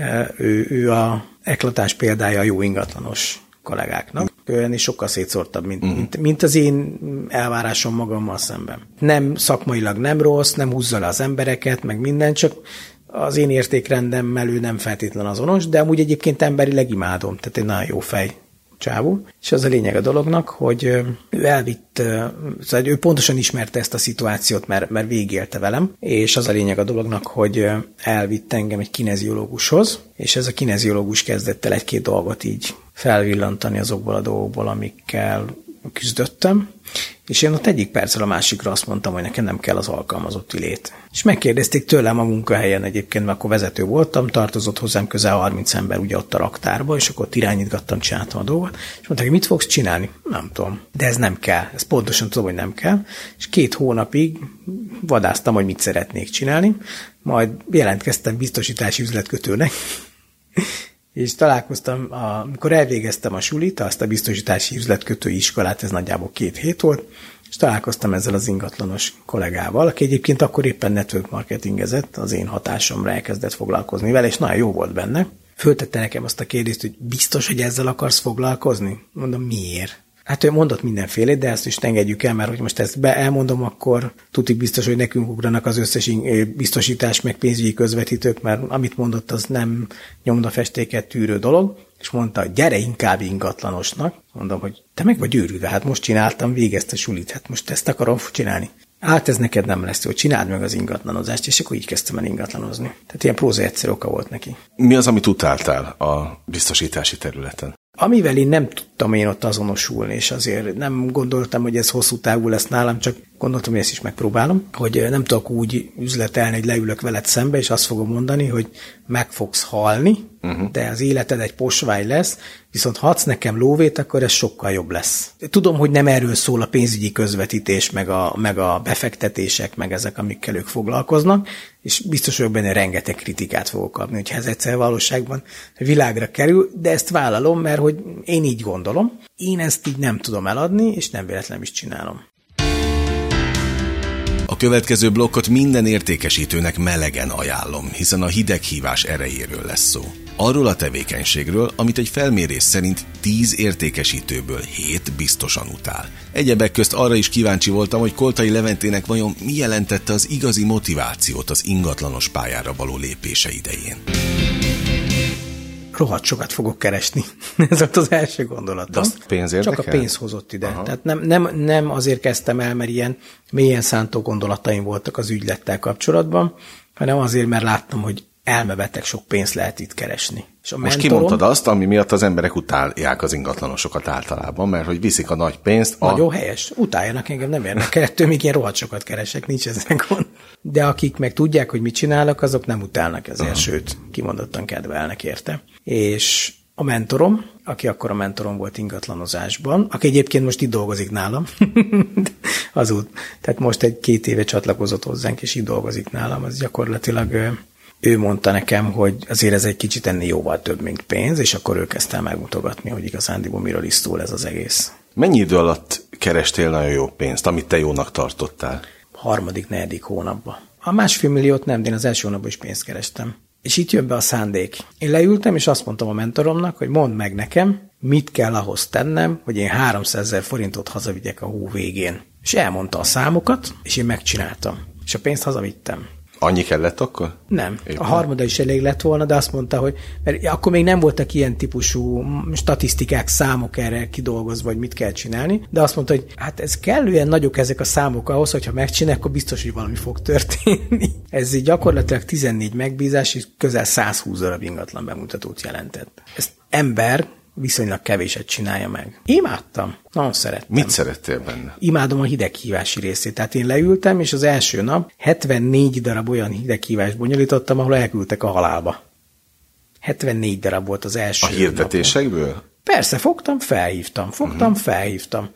ő, ő a eklatás példája a jó ingatlanos kollégáknak. Olyan is sokkal szétszórtabb, mint, mm. mint, mint az én elvárásom magammal szemben. Nem szakmailag nem rossz, nem húzza le az embereket, meg minden, csak az én értékrendemmel ő nem feltétlen azonos, de amúgy egyébként emberileg imádom, tehát egy nagyon jó fej csávó. És az a lényeg a dolognak, hogy ő elvitt, szóval ő pontosan ismerte ezt a szituációt, mert, mert végélte velem, és az a lényeg a dolognak, hogy elvitt engem egy kineziológushoz, és ez a kineziológus kezdett el egy-két dolgot így felvillantani azokból a dolgokból, amikkel küzdöttem, és én ott egyik percről a másikra azt mondtam, hogy nekem nem kell az alkalmazotti lét. És megkérdezték tőlem a munkahelyen egyébként, mert akkor vezető voltam, tartozott hozzám közel harminc ember ugye ott a raktárba, és akkor ott irányítgattam, csináltam a dolgot, és mondták, hogy mit fogsz csinálni? Nem tudom. De ez nem kell. Ez pontosan tudom, hogy nem kell. És két hónapig vadáztam, hogy mit szeretnék csinálni, majd jelentkeztem biztosítási üzletkötőnek, és találkoztam, amikor elvégeztem a sulit, azt a biztosítási üzletkötői iskolát, ez nagyjából két hét volt, és találkoztam ezzel az ingatlanos kollégával, aki egyébként akkor éppen network marketingezett, az én hatásomra elkezdett foglalkozni vele, és nagyon jó volt benne. Föltette nekem azt a kérdést, hogy biztos, hogy ezzel akarsz foglalkozni? Mondom, miért? Hát ő mondott mindenféle, de ezt is engedjük el, mert hogy most ezt be elmondom, akkor tudjuk biztos, hogy nekünk ugranak az összes biztosítás meg pénzügyi közvetítők, mert amit mondott, az nem nyomdafestéket tűrő dolog, és mondta, gyere inkább ingatlanosnak. Mondom, hogy te meg vagy őrülve, hát most csináltam, végezte sulit, hát most ezt akarom csinálni. Hát ez neked nem lesz jó, csináld meg az ingatlanozást, és akkor így kezdtem el ingatlanozni. Tehát ilyen próza egyszerű oka volt neki. Mi az, amit utáltál a biztosítási területen? Amivel én nem tudtam én ott azonosulni, és azért nem gondoltam, hogy ez hosszú távú lesz nálam, csak gondoltam, hogy ezt is megpróbálom, hogy nem tudok úgy üzletelni, hogy leülök veled szembe, és azt fogom mondani, hogy meg fogsz halni, uh-huh. de az életed egy posvány lesz, viszont ha adsz nekem lóvét, akkor ez sokkal jobb lesz. Tudom, hogy nem erről szól a pénzügyi közvetítés, meg a, meg a befektetések, meg ezek, amikkel ők foglalkoznak, és biztos vagyok benne, rengeteg kritikát fogok kapni, hogyha ez egyszer valóságban világra kerül, de ezt vállalom, mert hogy én így gondolom, én ezt így nem tudom eladni, és nem véletlenül is csinálom. A következő blokkot minden értékesítőnek melegen ajánlom, hiszen a hideghívás erejéről lesz szó. Arról a tevékenységről, amit egy felmérés szerint tíz értékesítőből hét biztosan utál. Egyebek közt arra is kíváncsi voltam, hogy Koltai Leventének vajon mi jelentette az igazi motivációt az ingatlanos pályára való lépése idején. Rohadt sokat fogok keresni. Ez volt az első gondolatom. De azt pénz érdekel? Csak a pénz hozott ide. Aha. Tehát nem, nem, nem azért kezdtem el, mert ilyen mélyen szántó gondolataim voltak az ügylettel kapcsolatban, hanem azért, mert láttam, hogy elmebeteg sok pénzt lehet itt keresni. És a Most mentorom, kimondtad azt, ami miatt az emberek utálják az ingatlanosokat általában, mert hogy viszik a nagy pénzt. A... Nagyon helyes. Utáljanak, engem nem érdekel, ettől még ilyen rohadt sokat keresek, nincs ezen gond. De akik meg tudják, hogy mit csinálnak, azok nem utálnak ezért, uh-huh. sőt, kimondottan kedvelnek érte. És a mentorom, aki akkor a mentorom volt ingatlanozásban, aki egyébként most itt dolgozik nálam, azút, tehát most egy két éve csatlakozott hozzánk, és itt dolgozik nálam, az gyakorlatilag ő mondta nekem, hogy azért ez egy kicsit ennél jóval több, mint pénz, és akkor ő kezdte megmutogatni, hogy igazándiból miről is szól ez az egész. Mennyi idő alatt kerestél nagyon jó pénzt, amit te jónak tartottál? Harmadik, negyedik hónapban. A másfél milliót nem, de én az első hónapban is pénzt kerestem. És itt jön be a szándék. Én leültem, és azt mondtam a mentoromnak, hogy mondd meg nekem, mit kell ahhoz tennem, hogy én háromszázezer forintot hazavigyek a hó végén. És elmondta a számokat, és én megcsináltam. És a pénzt hazavittem. Annyi kellett akkor? Nem. Éppen. A harmada is elég lett volna, de azt mondta, hogy mert akkor még nem voltak ilyen típusú statisztikák, számok erre kidolgozva, vagy mit kell csinálni, de azt mondta, hogy hát ez kellően nagyok ezek a számok ahhoz, hogyha megcsinál, akkor biztos, hogy valami fog történni. Ez így gyakorlatilag tizennégy megbízás, és közel százhúsz darab ingatlan bemutatót jelentett. Ezt ember viszonylag kevéset csinálja meg. Imádtam. Nagyon szerettem. Mit szerettél benne? Imádom a hideghívási részét. Tehát én leültem, és az első nap hetvennégy darab olyan hideghívást bonyolítottam, ahol elküldtek a halálba. hetvennégy darab volt az első A hirdetésekből? Napon. Persze, fogtam, felhívtam. Fogtam, uh-huh. felhívtam.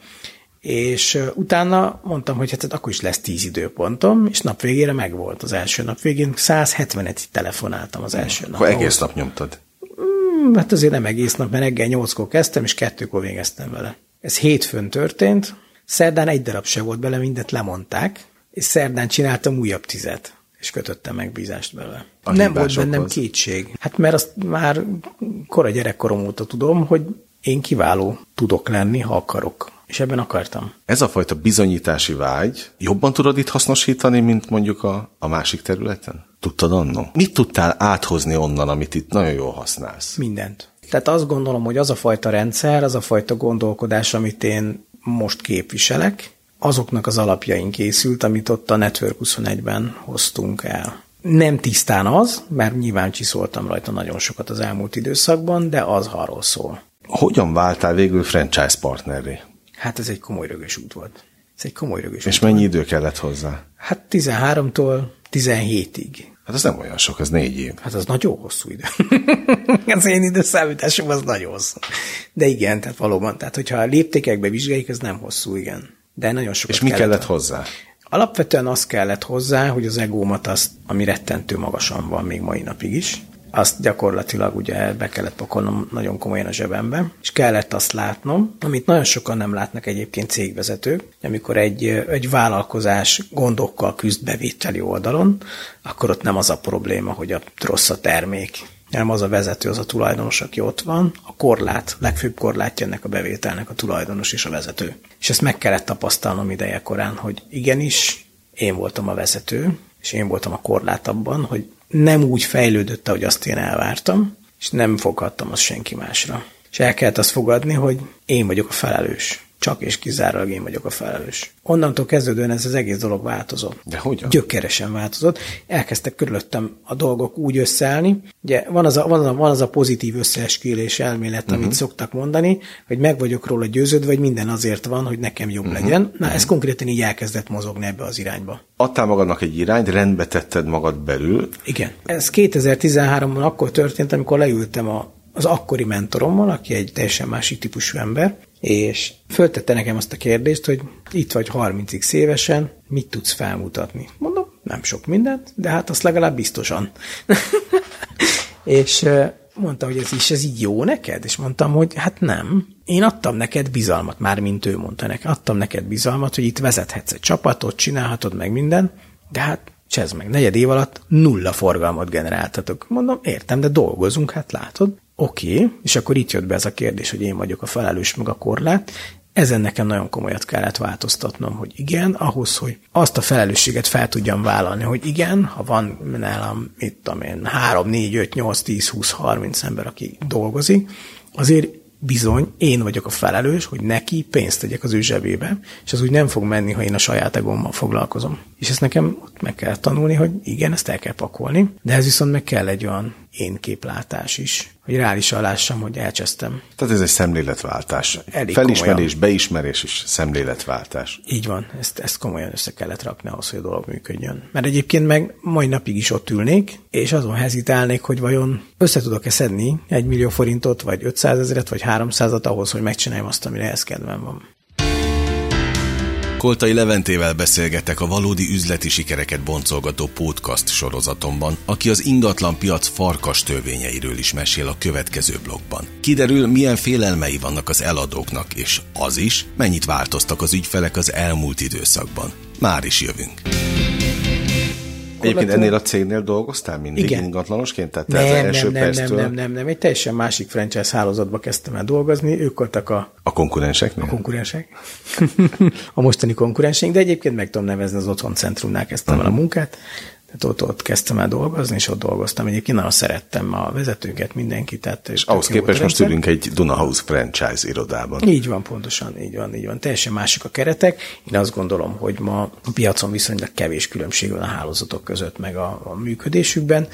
És uh, utána mondtam, hogy hát akkor is lesz tíz időpontom, és nap végére megvolt az első nap végén. száz hetvenet telefonáltam az első nap. Akkor egész nap nyomtad? Hát azért nem egész nap, mert reggel nyolckor kezdtem, és kettőkor végeztem vele. Ez hétfőn történt, szerdán egy darab se volt bele, mindent lemondták, és szerdán csináltam újabb tizet, és kötöttem megbízást belőle. Nem volt bennem kétség. Hát mert azt már kora gyerekkorom óta tudom, hogy én kiváló tudok lenni, ha akarok. És ebben akartam. Ez a fajta bizonyítási vágy jobban tudod itt hasznosítani, mint mondjuk a, a másik területen? Tudtad annó? Mit tudtál áthozni onnan, amit itt nagyon jól használsz? Mindent. Tehát azt gondolom, hogy az a fajta rendszer, az a fajta gondolkodás, amit én most képviselek, azoknak az alapjain készült, amit ott a Network huszonegyben hoztunk el. Nem tisztán az, mert nyilván csiszoltam rajta nagyon sokat az elmúlt időszakban, de az arról szól. Hogyan váltál végül franchise partnerré? Hát ez egy komoly rögös út volt. Ez egy komoly rögös És út mennyi volt. idő kellett hozzá? Hát tizenháromtól tizenhétig. Hát az nem olyan sok, ez négy év. Hát az nagyon hosszú idő. Az én időszámításom az nagyon hosszú. De igen, tehát valóban. Tehát hogyha a léptékekbe vizsgáljuk, ez nem hosszú, igen. De nagyon sokat És mi kellett, kellett a... hozzá? Alapvetően az kellett hozzá, hogy az egómat, azt, ami rettentő magasan van még mai napig is, azt gyakorlatilag ugye be kellett pakolnom nagyon komolyan a zsebembe, és kellett azt látnom, amit nagyon sokan nem látnak egyébként cégvezetők, amikor egy, egy vállalkozás gondokkal küzd bevételi oldalon, akkor ott nem az a probléma, hogy a rossz a termék, nem az a vezető, az a tulajdonos, aki ott van, a korlát, legfőbb korlátja ennek a bevételnek a tulajdonos és a vezető. És ezt meg kellett tapasztalnom ideje korán, hogy igenis, én voltam a vezető, és én voltam a korlát abban, hogy nem úgy fejlődött, ahogy azt én elvártam, és nem fogadtam azt senki másra. És el kellett azt fogadni, hogy én vagyok a felelős. Csak és kizárólag én vagyok a felelős. Onnantól kezdődően ez az egész dolog változott. De hogyan? Gyökeresen változott. Elkezdtek körülöttem a dolgok úgy összeállni. Ugye van az a, van a, van az a pozitív összeesküvés elmélet, amit uh-huh. szoktak mondani, hogy meg vagyok róla győződve, hogy minden azért van, hogy nekem jobb uh-huh. legyen. Na, uh-huh. ez konkrétan így elkezdett mozogni ebbe az irányba. Adtál magadnak egy irányt, rendbe tetted magad belül. Igen. Ez kétezer-tizenháromban akkor történt, amikor leültem a, az akkori mentorommal, aki egy teljesen másik típusú ember, és föltette nekem azt a kérdést, hogy itt vagy harminc évesen, mit tudsz felmutatni? Mondom, nem sok mindent, de hát azt legalább biztosan. És mondta, hogy ez is ez így jó neked? És mondtam, hogy hát nem. Én adtam neked bizalmat, már mint ő mondta nekem. Adtam neked bizalmat, hogy itt vezethetsz egy csapatot, csinálhatod meg minden, de hát csezd meg, negyed év alatt nulla forgalmat generáltatok. Mondom, értem, de dolgozunk, hát látod. Oké, okay. És akkor itt jött be ez a kérdés, hogy én vagyok a felelős meg a korlát. Ezen nekem nagyon komolyat kellett változtatnom, hogy igen, ahhoz, hogy azt a felelősséget fel tudjam vállalni, hogy igen, ha van nálam, mit tudom én, három, négy, öt, nyolc, tíz, húsz, harminc ember, aki dolgozik, azért bizony én vagyok a felelős, hogy neki pénzt tegyek az ő zsebébe, és az úgy nem fog menni, ha én a saját egómmal foglalkozom. És ezt nekem ott meg kell tanulni, hogy igen, ezt el kell pakolni, de ez viszont meg kell egy olyan én képlátás is, hogy reálisan lássam, hogy elcsesztem. Tehát ez egy szemléletváltás. Elég Felismerés, komolyan. Beismerés és szemléletváltás. Így van, ezt, ezt komolyan össze kellett rakni ahhoz, hogy a dolog működjön. Mert egyébként meg mai napig is ott ülnék, és azon hezitálnék, hogy vajon össze tudok-e szedni egy millió forintot, vagy ötszázezret, vagy háromszázat ahhoz, hogy megcsináljam azt, amire ehhez kedvem van. Koltai Leventével beszélgetek a valódi üzleti sikereket boncolgató podcast sorozatomban, aki az ingatlan piac farkas törvényeiről is mesél a következő blogban. Kiderül, milyen félelmei vannak az eladóknak, és az is, mennyit változtak az ügyfelek az elmúlt időszakban. Már is jövünk. Egyébként ennél a cégnél dolgoztál mindig igen. ingatlanosként? Tehát nem, az első nem, perctől... nem, nem, nem, nem. Egy teljesen másik franchise hálózatba kezdtem el dolgozni. Ők voltak a... A konkurenseknél? A konkurensek. A mostani konkurenseink, de egyébként meg tudom nevezni, az Otthon Centrumnál kezdtem uh-huh. el a munkát. Tehát ott, ott kezdtem el dolgozni, és ott dolgoztam. Egyébként nagyon szerettem a vezetőket, mindenkit. Tehát és ahhoz képest most ülünk egy Dunahouse franchise irodában. Így van, pontosan, így van, így van. Teljesen másik a keretek. Én azt gondolom, hogy ma a piacon viszonylag kevés különbség van a hálózatok között, meg a, a működésükben,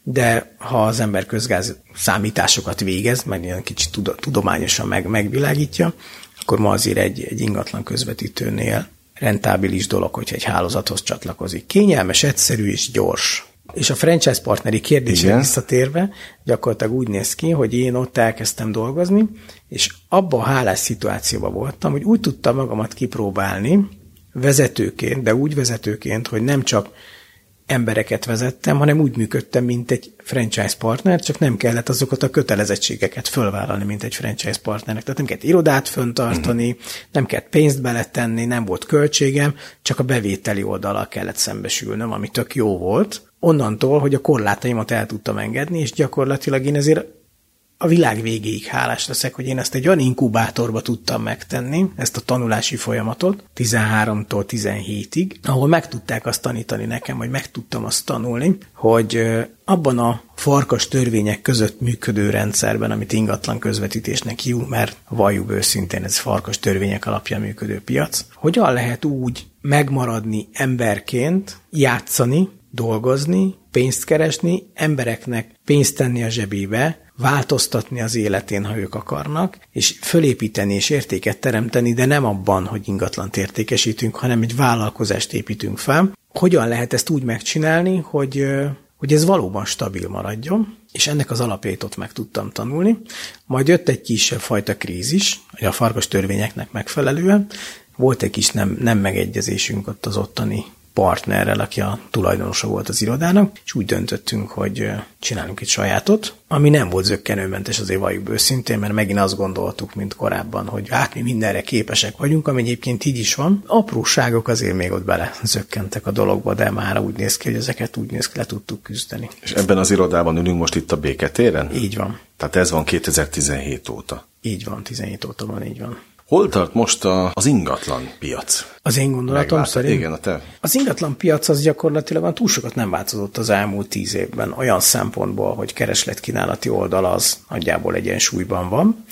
de ha az ember közgáz számításokat végez, meg ilyen kicsit tudományosan meg, megvilágítja, akkor ma azért egy, egy ingatlan közvetítőnél rentábilis dolog, hogyha egy hálózathoz csatlakozik. Kényelmes, egyszerű és gyors. És a franchise partneri kérdésre visszatérve gyakorlatilag úgy néz ki, hogy én ott elkezdtem dolgozni, és abban a hálás szituációban voltam, hogy úgy tudtam magamat kipróbálni vezetőként, de úgy vezetőként, hogy nem csak embereket vezettem, hanem úgy működtem, mint egy franchise partner, csak nem kellett azokat a kötelezettségeket fölvállalni, mint egy franchise partnernek. Tehát nem kellett irodát föntartani, uh-huh. nem kellett pénzt beletenni, nem volt költségem, csak a bevételi oldalal kellett szembesülnöm, ami tök jó volt. Onnantól, hogy a korlátaimat el tudtam engedni, és gyakorlatilag én ezért a világ végéig hálás leszek, hogy én ezt egy olyan inkubátorba tudtam megtenni, ezt a tanulási folyamatot, tizenháromtól tizenhétig, ahol meg tudták azt tanítani nekem, vagy meg tudtam azt tanulni, hogy abban a farkas törvények között működő rendszerben, amit ingatlan közvetítésnek hívunk, mert valljuk őszintén, ez farkas törvények alapján működő piac, hogyan lehet úgy megmaradni emberként, játszani, dolgozni, pénzt keresni, embereknek pénzt tenni a zsebébe, változtatni az életén, ha ők akarnak, és fölépíteni és értéket teremteni, de nem abban, hogy ingatlant értékesítünk, hanem egy vállalkozást építünk fel. Hogyan lehet ezt úgy megcsinálni, hogy, hogy ez valóban stabil maradjon, és ennek az alapjait ott meg tudtam tanulni. Majd jött egy kisebb fajta krízis, a farkas törvényeknek megfelelően. Volt egy kis nem, nem megegyezésünk ott az ottani partnerrel, aki a tulajdonosa volt az irodának, és úgy döntöttünk, hogy csinálunk egy sajátot, ami nem volt zökkenőmentes, azért valljuk őszintén, mert megint azt gondoltuk, mint korábban, hogy hát mi mindenre képesek vagyunk, ami egyébként így is van. Apróságok azért még ott bele zökkentek a dologba, de már úgy néz ki, hogy ezeket úgy néz ki, le tudtuk küzdeni. És ebben az irodában ülünk most itt a Béketéren? Így van. Tehát ez van kétezer-tizenhét óta? Így van, tizenhét óta van, így van. Hol tart most a, az ingatlan piac? Az én gondolatom Meglátod? szerint? Igen, a te. Az ingatlan piac az gyakorlatilag túl sokat nem változott az elmúlt tíz évben, olyan szempontból, hogy kereslet-kínálati oldal az nagyjából egyensúlyban van.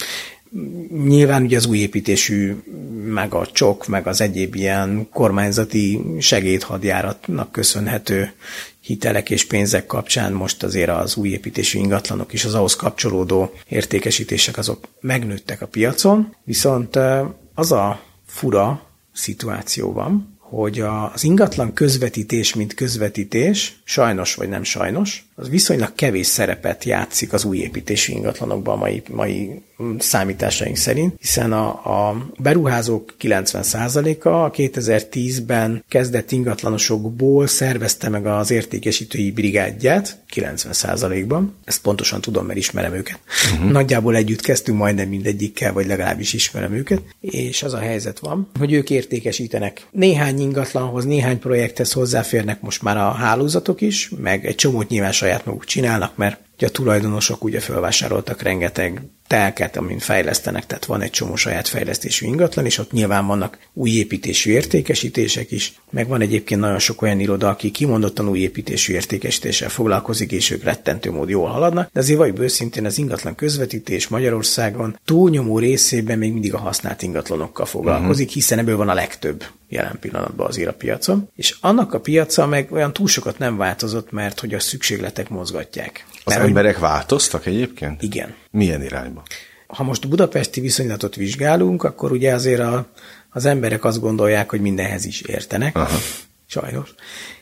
Nyilván ugye az új építésű, meg a csok, meg az egyéb ilyen kormányzati segédhadjáratnak köszönhető hitelek és pénzek kapcsán most azért az új építésű ingatlanok és az ahhoz kapcsolódó értékesítések azok megnőttek a piacon, viszont az a fura szituáció van, hogy az ingatlan közvetítés, mint közvetítés, sajnos vagy nem sajnos, az viszonylag kevés szerepet játszik az új építésű ingatlanokban a mai, mai számításaink szerint, hiszen a, a beruházók kilencven százaléka a kétezer-tízben kezdett ingatlanosokból szervezte meg az értékesítői brigádját, kilencven százalékban. Ezt pontosan tudom, mert ismerem őket. Uh-huh. Nagyjából együtt kezdtünk majdnem mindegyikkel, vagy legalábbis ismerem őket, és az a helyzet van, hogy ők értékesítenek. Néhány ingatlanhoz, néhány projekthez hozzáférnek most már a hálózatok is, meg egy csomót nyilván saját maguk csinálnak, mert ugye a tulajdonosok ugye felvásároltak rengeteg telket, amin fejlesztenek, tehát van egy csomó saját fejlesztésű ingatlan, és ott nyilván vannak új építésű értékesítések is, meg van egyébként nagyon sok olyan iroda, aki kimondottan új építésű értékesítéssel foglalkozik, és ők rettentő mód jól haladnak, de azért vagy őszintén az ingatlan közvetítés Magyarországon túlnyomó részében még mindig a használt ingatlanokkal foglalkozik, uh-huh. hiszen ebből van a legtöbb jelen pillanatban azért a piacon, és annak a piaca meg olyan túl sokat nem változott, mert hogy a szükségletek mozgatják. Az mert, emberek hogy... változtak egyébként? Igen. Milyen irányba? Ha most budapesti viszonylatot vizsgálunk, akkor ugye azért a, az emberek azt gondolják, hogy mindenhez is értenek. Aha. Sajnos.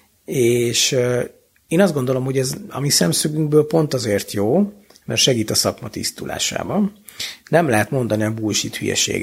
És uh, én azt gondolom, hogy ez a mi szemszögünkből pont azért jó, mert segít a szakma tisztulásában. Nem lehet mondani a bullshit hülyeséget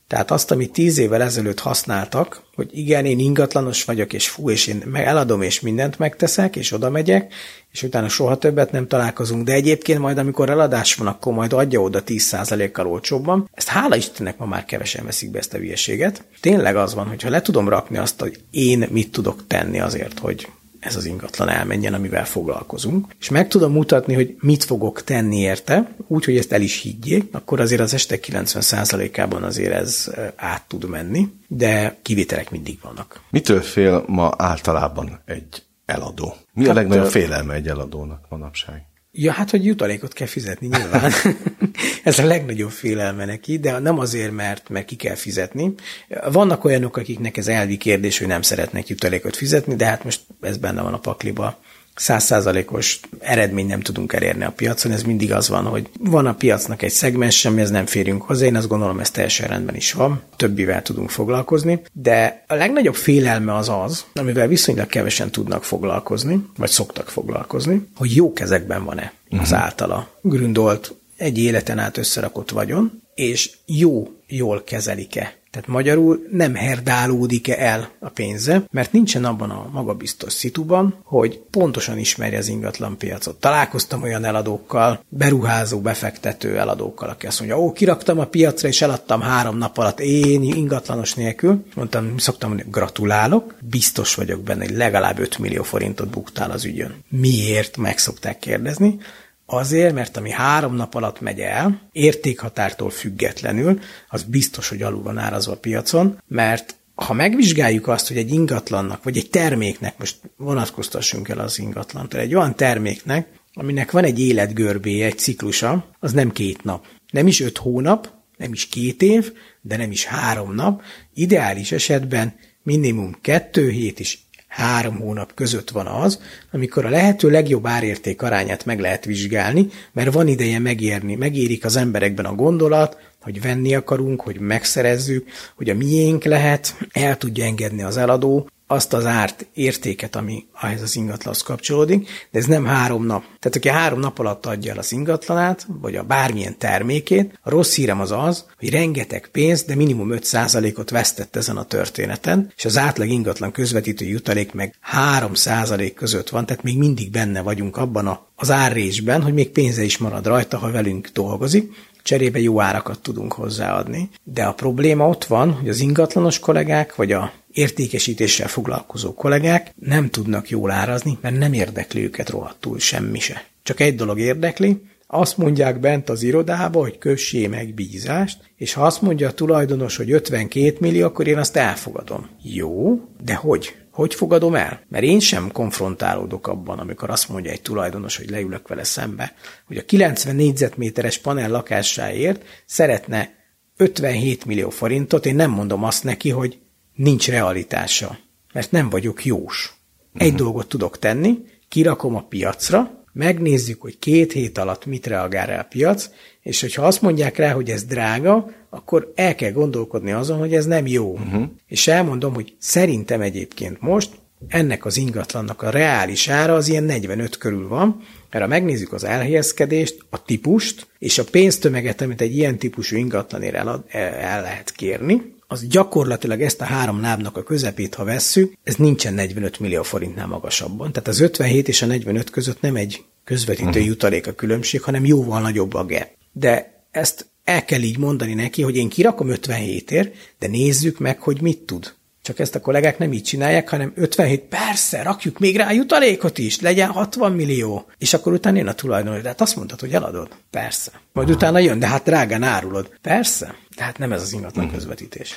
Tehát azt, amit tíz évvel ezelőtt használtak, hogy igen, én ingatlanos vagyok, és fú, és én eladom, és mindent megteszek, és oda megyek, és utána soha többet nem találkozunk, de egyébként majd, amikor eladás van, akkor majd adja oda tíz százalékkal olcsóbban. Ezt hála Istennek ma már kevesen veszik be ezt a hülyeséget. Tényleg az van, hogyha le tudom rakni azt, hogy én mit tudok tenni azért, hogy ez az ingatlan elmenjen, amivel foglalkozunk, és meg tudom mutatni, hogy mit fogok tenni érte, úgy, hogy ezt el is higgyék, akkor azért az esetek kilencven százalékában azért ez át tud menni, de kivételek mindig vannak. Mitől fél ma általában egy eladó? Mi hát, a legnagyobb félelme egy eladónak manapság? Ja, hát, hogy jutalékot kell fizetni nyilván. Ez a legnagyobb félelme neki, de nem azért, mert, mert ki kell fizetni. Vannak olyanok, akiknek ez elvi kérdés, hogy nem szeretnek jutalékot fizetni, de hát most ez benne van a pakliba. Száz százalékos eredmény nem tudunk elérni a piacon, ez mindig az van, hogy van a piacnak egy szegmens, amihez nem férünk hozzá, én azt gondolom, ez teljesen rendben is van, többivel tudunk foglalkozni, de a legnagyobb félelme az az, amivel viszonylag kevesen tudnak foglalkozni, vagy szoktak foglalkozni, hogy jó kezekben van-e az általa gründolt, egy életen át összerakott vagyon, és jó, jól kezelik-e. Tehát magyarul nem herdálódik-e el a pénze, mert nincsen abban a magabiztos szituban, hogy pontosan ismerje az ingatlan piacot. Találkoztam olyan eladókkal, beruházó, befektető eladókkal, aki azt mondja, ó, kiraktam a piacra, és eladtam három nap alatt, én ingatlanos nélkül. Mondtam, szoktam mondani, gratulálok, biztos vagyok benne, hogy legalább öt millió forintot buktál az ügyön. Miért? Meg szokták kérdezni. Azért, mert ami három nap alatt megy el, értékhatártól függetlenül, az biztos, hogy alul van árazva a piacon, mert ha megvizsgáljuk azt, hogy egy ingatlannak, vagy egy terméknek, most vonatkoztassunk el az ingatlantól, egy olyan terméknek, aminek van egy életgörbéje, egy ciklusa, az nem két nap. Nem is öt hónap, nem is két év, de nem is három nap. Ideális esetben minimum kettő hét is három hónap között van az, amikor a lehető legjobb árérték arányát meg lehet vizsgálni, mert van ideje megérni, megérik az emberekben a gondolat, hogy venni akarunk, hogy megszerezzük, hogy a miénk lehet, el tudja engedni az eladó azt az árt, értéket, ami ahhez az ingatlanhoz kapcsolódik, de ez nem három nap. Tehát aki három nap alatt adja el az ingatlanát, vagy a bármilyen termékét, a rossz hírem az az, hogy rengeteg pénzt, de minimum öt százalékot vesztett ezen a történeten, és az átlag ingatlan közvetítő jutalék meg három százalék között van, tehát még mindig benne vagyunk abban a, az árrésben, hogy még pénze is marad rajta, ha velünk dolgozik, cserébe jó árakat tudunk hozzáadni. De a probléma ott van, hogy az ingatlanos kollégák, vagy a értékesítéssel foglalkozó kollégák nem tudnak jól árazni, mert nem érdekli őket rohadtul semmi se. Csak egy dolog érdekli, azt mondják bent az irodába, hogy kössé meg bízást, és ha azt mondja a tulajdonos, hogy ötvenkét millió, akkor én azt elfogadom. Jó, de hogy? Hogy fogadom el? Mert én sem konfrontálódok abban, amikor azt mondja egy tulajdonos, hogy leülök vele szembe, hogy a kilencven négyzetméteres panel lakásáért szeretne ötvenhét millió forintot, én nem mondom azt neki, hogy nincs realitása, mert nem vagyok jós. Egy uh-huh. dolgot tudok tenni, kirakom a piacra, megnézzük, hogy két hét alatt mit reagál rá a piac, és hogyha azt mondják rá, hogy ez drága, akkor el kell gondolkodni azon, hogy ez nem jó. Uh-huh. És elmondom, hogy szerintem egyébként most ennek az ingatlannak a reális ára az ilyen negyvenöt körül van, mert ha megnézzük az elhelyezkedést, a típust, és a pénztömeget, amit egy ilyen típusú ingatlanért el, el lehet kérni, az gyakorlatilag ezt a három lábnak a közepét, ha vesszük, ez nincsen negyvenöt millió forintnál magasabban. Tehát az ötvenhét és a negyvenöt között nem egy közvetítő uh-huh. jutalék a különbség, hanem jóval nagyobb a gap. De ezt el kell így mondani neki, hogy én kirakom ötvenhétért, de nézzük meg, hogy mit tud. Csak ezt a kollégák nem így csinálják, hanem ötvenhét, persze, rakjuk még rá a jutalékot is, legyen hatvan millió. És akkor utána jön a tulajdonos, de hát azt mondtad, hogy eladod? Persze. Majd utána jön, de hát drágán árulod? Persze. De hát nem ez az ingatlan közvetítés.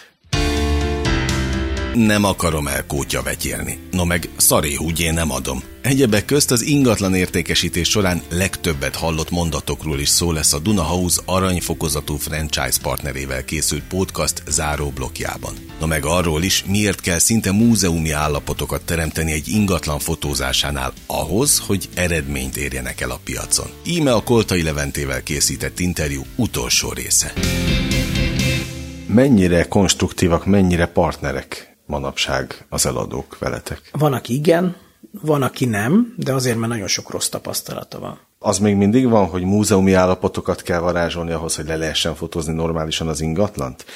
Nem akarom el kótya vetyélni. No meg szaré, úgy én nem adom. Egyebek közt az ingatlan értékesítés során legtöbbet hallott mondatokról is szó lesz a Duna House aranyfokozatú franchise partnerével készült podcast záró blokkjában. No meg arról is, miért kell szinte múzeumi állapotokat teremteni egy ingatlan fotózásánál ahhoz, hogy eredményt érjenek el a piacon. Íme a Koltai Leventével készített interjú utolsó része. Mennyire konstruktívak, mennyire partnerek manapság az eladók veletek? Van, aki igen, van, aki nem, de azért már nagyon sok rossz tapasztalata van. Az még mindig van, hogy múzeumi állapotokat kell varázsolni ahhoz, hogy le lehessen fotózni normálisan az ingatlant?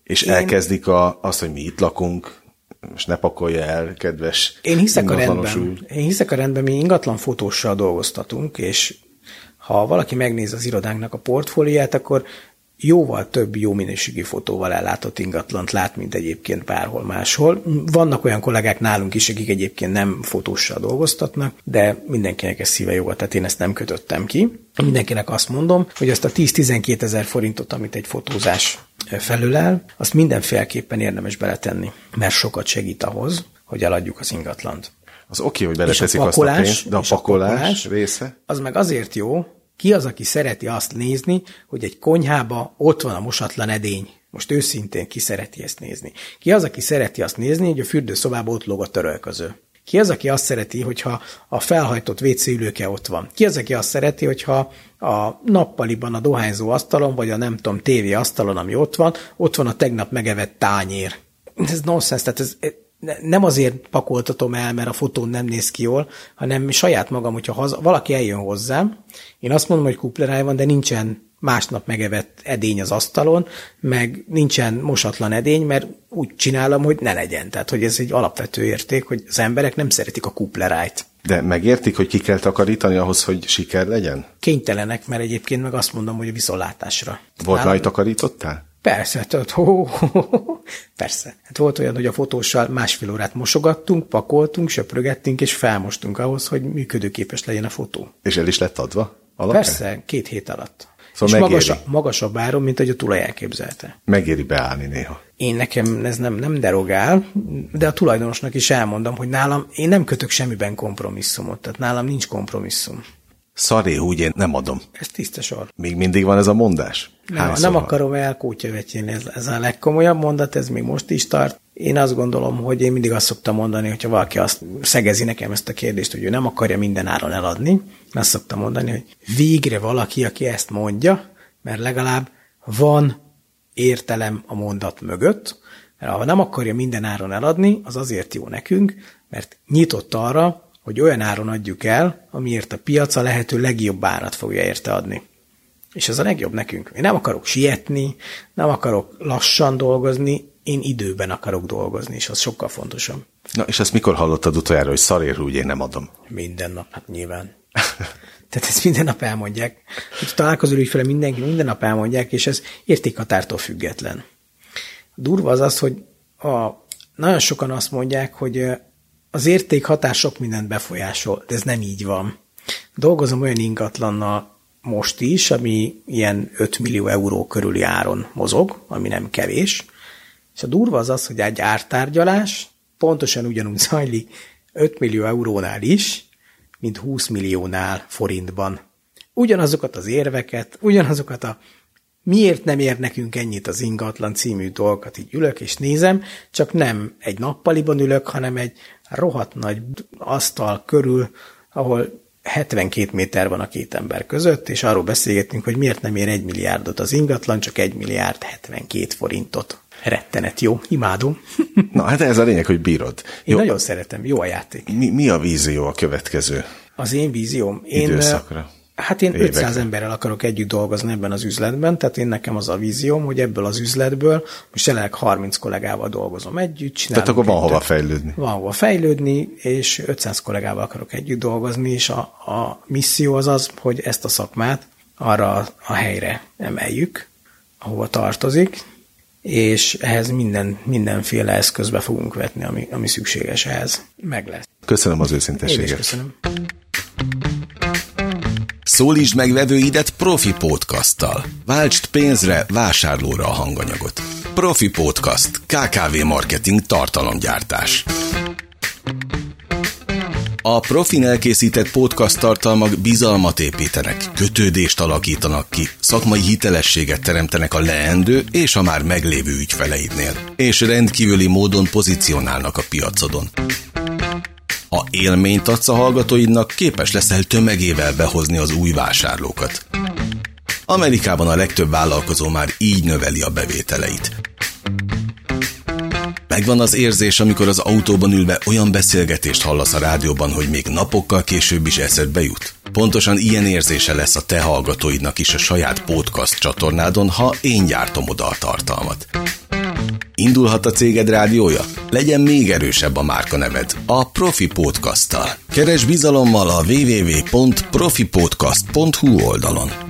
És én... elkezdik a, azt, hogy mi itt lakunk, most ne pakolja el, kedves Én hiszek a rendben. Én hiszek a rendben, mi ingatlan fotóssal dolgoztatunk, és ha valaki megnéz az irodánknak a portfólióját, akkor jóval több jó minőségi fotóval ellátott ingatlant lát, mint egyébként bárhol máshol. Vannak olyan kollégák nálunk is, akik egyébként nem fotóssal dolgoztatnak, de mindenkinek ez szíve jó, tehát én ezt nem kötöttem ki. Mindenkinek azt mondom, hogy azt a tíz-tizenkét ezer forintot, amit egy fotózás felülel, azt mindenféleképpen érdemes beletenni, mert sokat segít ahhoz, hogy eladjuk az ingatlant. Az oké, hogy beleteszik azt a pénzt, de a pakolás, a pakolás része? Az meg azért jó. Ki az, aki szereti azt nézni, hogy egy konyhába ott van a mosatlan edény? Most őszintén ki szereti ezt nézni? Ki az, aki szereti azt nézni, hogy a fürdőszobában ott lóg a törölköző? Ki az, aki azt szereti, hogyha a felhajtott vé cé ülőke ott van? Ki az, aki azt szereti, hogyha a nappaliban a dohányzó asztalon, vagy a nem tudom, tévé asztalon, ami ott van, ott van a tegnap megevett tányér? Ez nonsense, tehát ez... Nem azért pakoltatom el, mert a fotón nem néz ki jól, hanem saját magam, hogyha haza, valaki eljön hozzám, én azt mondom, hogy kupleráj van, de nincsen másnap megevett edény az asztalon, meg nincsen mosatlan edény, mert úgy csinálom, hogy ne legyen. Tehát, hogy ez egy alapvető érték, hogy az emberek nem szeretik a kuplerájt. De megértik, hogy ki kell takarítani ahhoz, hogy siker legyen? Kénytelenek, mert egyébként meg azt mondom, hogy a viszontlátásra. Volt rajta takarítottál? Persze, tehát, hó, hó, hó, persze. Hát volt olyan, hogy a fotóssal másfél órát mosogattunk, pakoltunk, söprögettünk, és felmostunk ahhoz, hogy működőképes legyen a fotó. És el is lett adva? Alapján? Persze, két hét alatt. Szóval és magasabb, magasabb áron, mint ahogy a tulaj elképzelte. Megéri beállni néha. Én nekem ez nem, nem derogál, de a tulajdonosnak is elmondom, hogy nálam, én nem kötök semmiben kompromisszumot, tehát nálam nincs kompromisszum. Szaré, úgy én nem adom. Ez tiszta sor. Még mindig van ez a mondás? Nem, nem akarom elkótyavetjéni, ez, ez a legkomolyabb mondat, ez még most is tart. Én azt gondolom, hogy én mindig azt szoktam mondani, hogyha valaki azt szegezi nekem ezt a kérdést, hogy ő nem akarja minden áron eladni, azt szoktam mondani, hogy végre valaki, aki ezt mondja, mert legalább van értelem a mondat mögött, mert ha nem akarja minden áron eladni, az azért jó nekünk, mert nyitott arra, hogy olyan áron adjuk el, amiért a piac a lehető legjobb árat fogja érte adni. És ez a legjobb nekünk. Én nem akarok sietni, nem akarok lassan dolgozni, én időben akarok dolgozni, és az sokkal fontosabb. Na, és ezt mikor hallottad utoljára, hogy szarérű, úgy én nem adom? Minden nap, hát nyilván. Tehát ezt minden nap elmondják. Hogy találkozol ügyfele, mindenki minden nap elmondják, és ez értékhatártól független. Durva az az, hogy a, nagyon sokan azt mondják, hogy az értékhatár sok mindent befolyásol, de ez nem így van. Dolgozom olyan ingatlannal most is, ami ilyen öt millió euró körüli áron mozog, ami nem kevés, és a durva az az, hogy egy ártárgyalás pontosan ugyanúgy zajlik öt millió eurónál is, mint húsz milliónál forintban. Ugyanazokat az érveket, ugyanazokat a miért nem ér nekünk ennyit az ingatlan című dolgokat így ülök és nézem, csak nem egy nappaliban ülök, hanem egy rohadt nagy asztal körül, ahol hetvenkét méter van a két ember között, és arról beszélgetünk, hogy miért nem ér egy milliárdot az ingatlan, csak egy milliárd hetvenkét forintot. Rettenet jó, imádom. Na hát ez a lényeg, hogy bírod. Én jó, nagyon szeretem, jó a játék. Mi, mi a vízió a következő? Az én vízióm? Én, időszakra? Hát én évekre. ötszáz emberrel akarok együtt dolgozni ebben az üzletben, tehát én nekem az a vízióm, hogy ebből az üzletből most jelenleg harminc kollégával dolgozom együtt. Tehát akkor van hova fejlődni. Van hova fejlődni, és ötszáz kollégával akarok együtt dolgozni, és a, a misszió az az, hogy ezt a szakmát arra a helyre emeljük, ahova tartozik, és ehhez minden, mindenféle eszközbe fogunk vetni, ami, ami szükséges ehhez. Meg lesz. Köszönöm az őszintességet. Én is köszönöm. Szólítsd meg vevőidet Profi Podcasttal. Váltsd pénzre, vásárlóra a hanganyagot. Profi Podcast. ká ká vé marketing tartalomgyártás. A Profin elkészített podcast tartalmak bizalmat építenek, kötődést alakítanak ki, szakmai hitelességet teremtenek a leendő és a már meglévő ügyfeleidnél, és rendkívüli módon pozícionálnak a piacodon. Ha élményt adsz a hallgatóidnak, képes leszel tömegével behozni az új vásárlókat. Amerikában a legtöbb vállalkozó már így növeli a bevételeit. Megvan az érzés, amikor az autóban ülve olyan beszélgetést hallasz a rádióban, hogy még napokkal később is eszedbe jut? Pontosan ilyen érzése lesz a te hallgatóidnak is a saját podcast csatornádon, ha én gyártom oda a tartalmat. Indulhat a céged rádiója? Legyen még erősebb a márkaneved a Profi Podcast-tal. Keresd bizalommal a double-u double-u double-u pont profi podcast pont hu oldalon.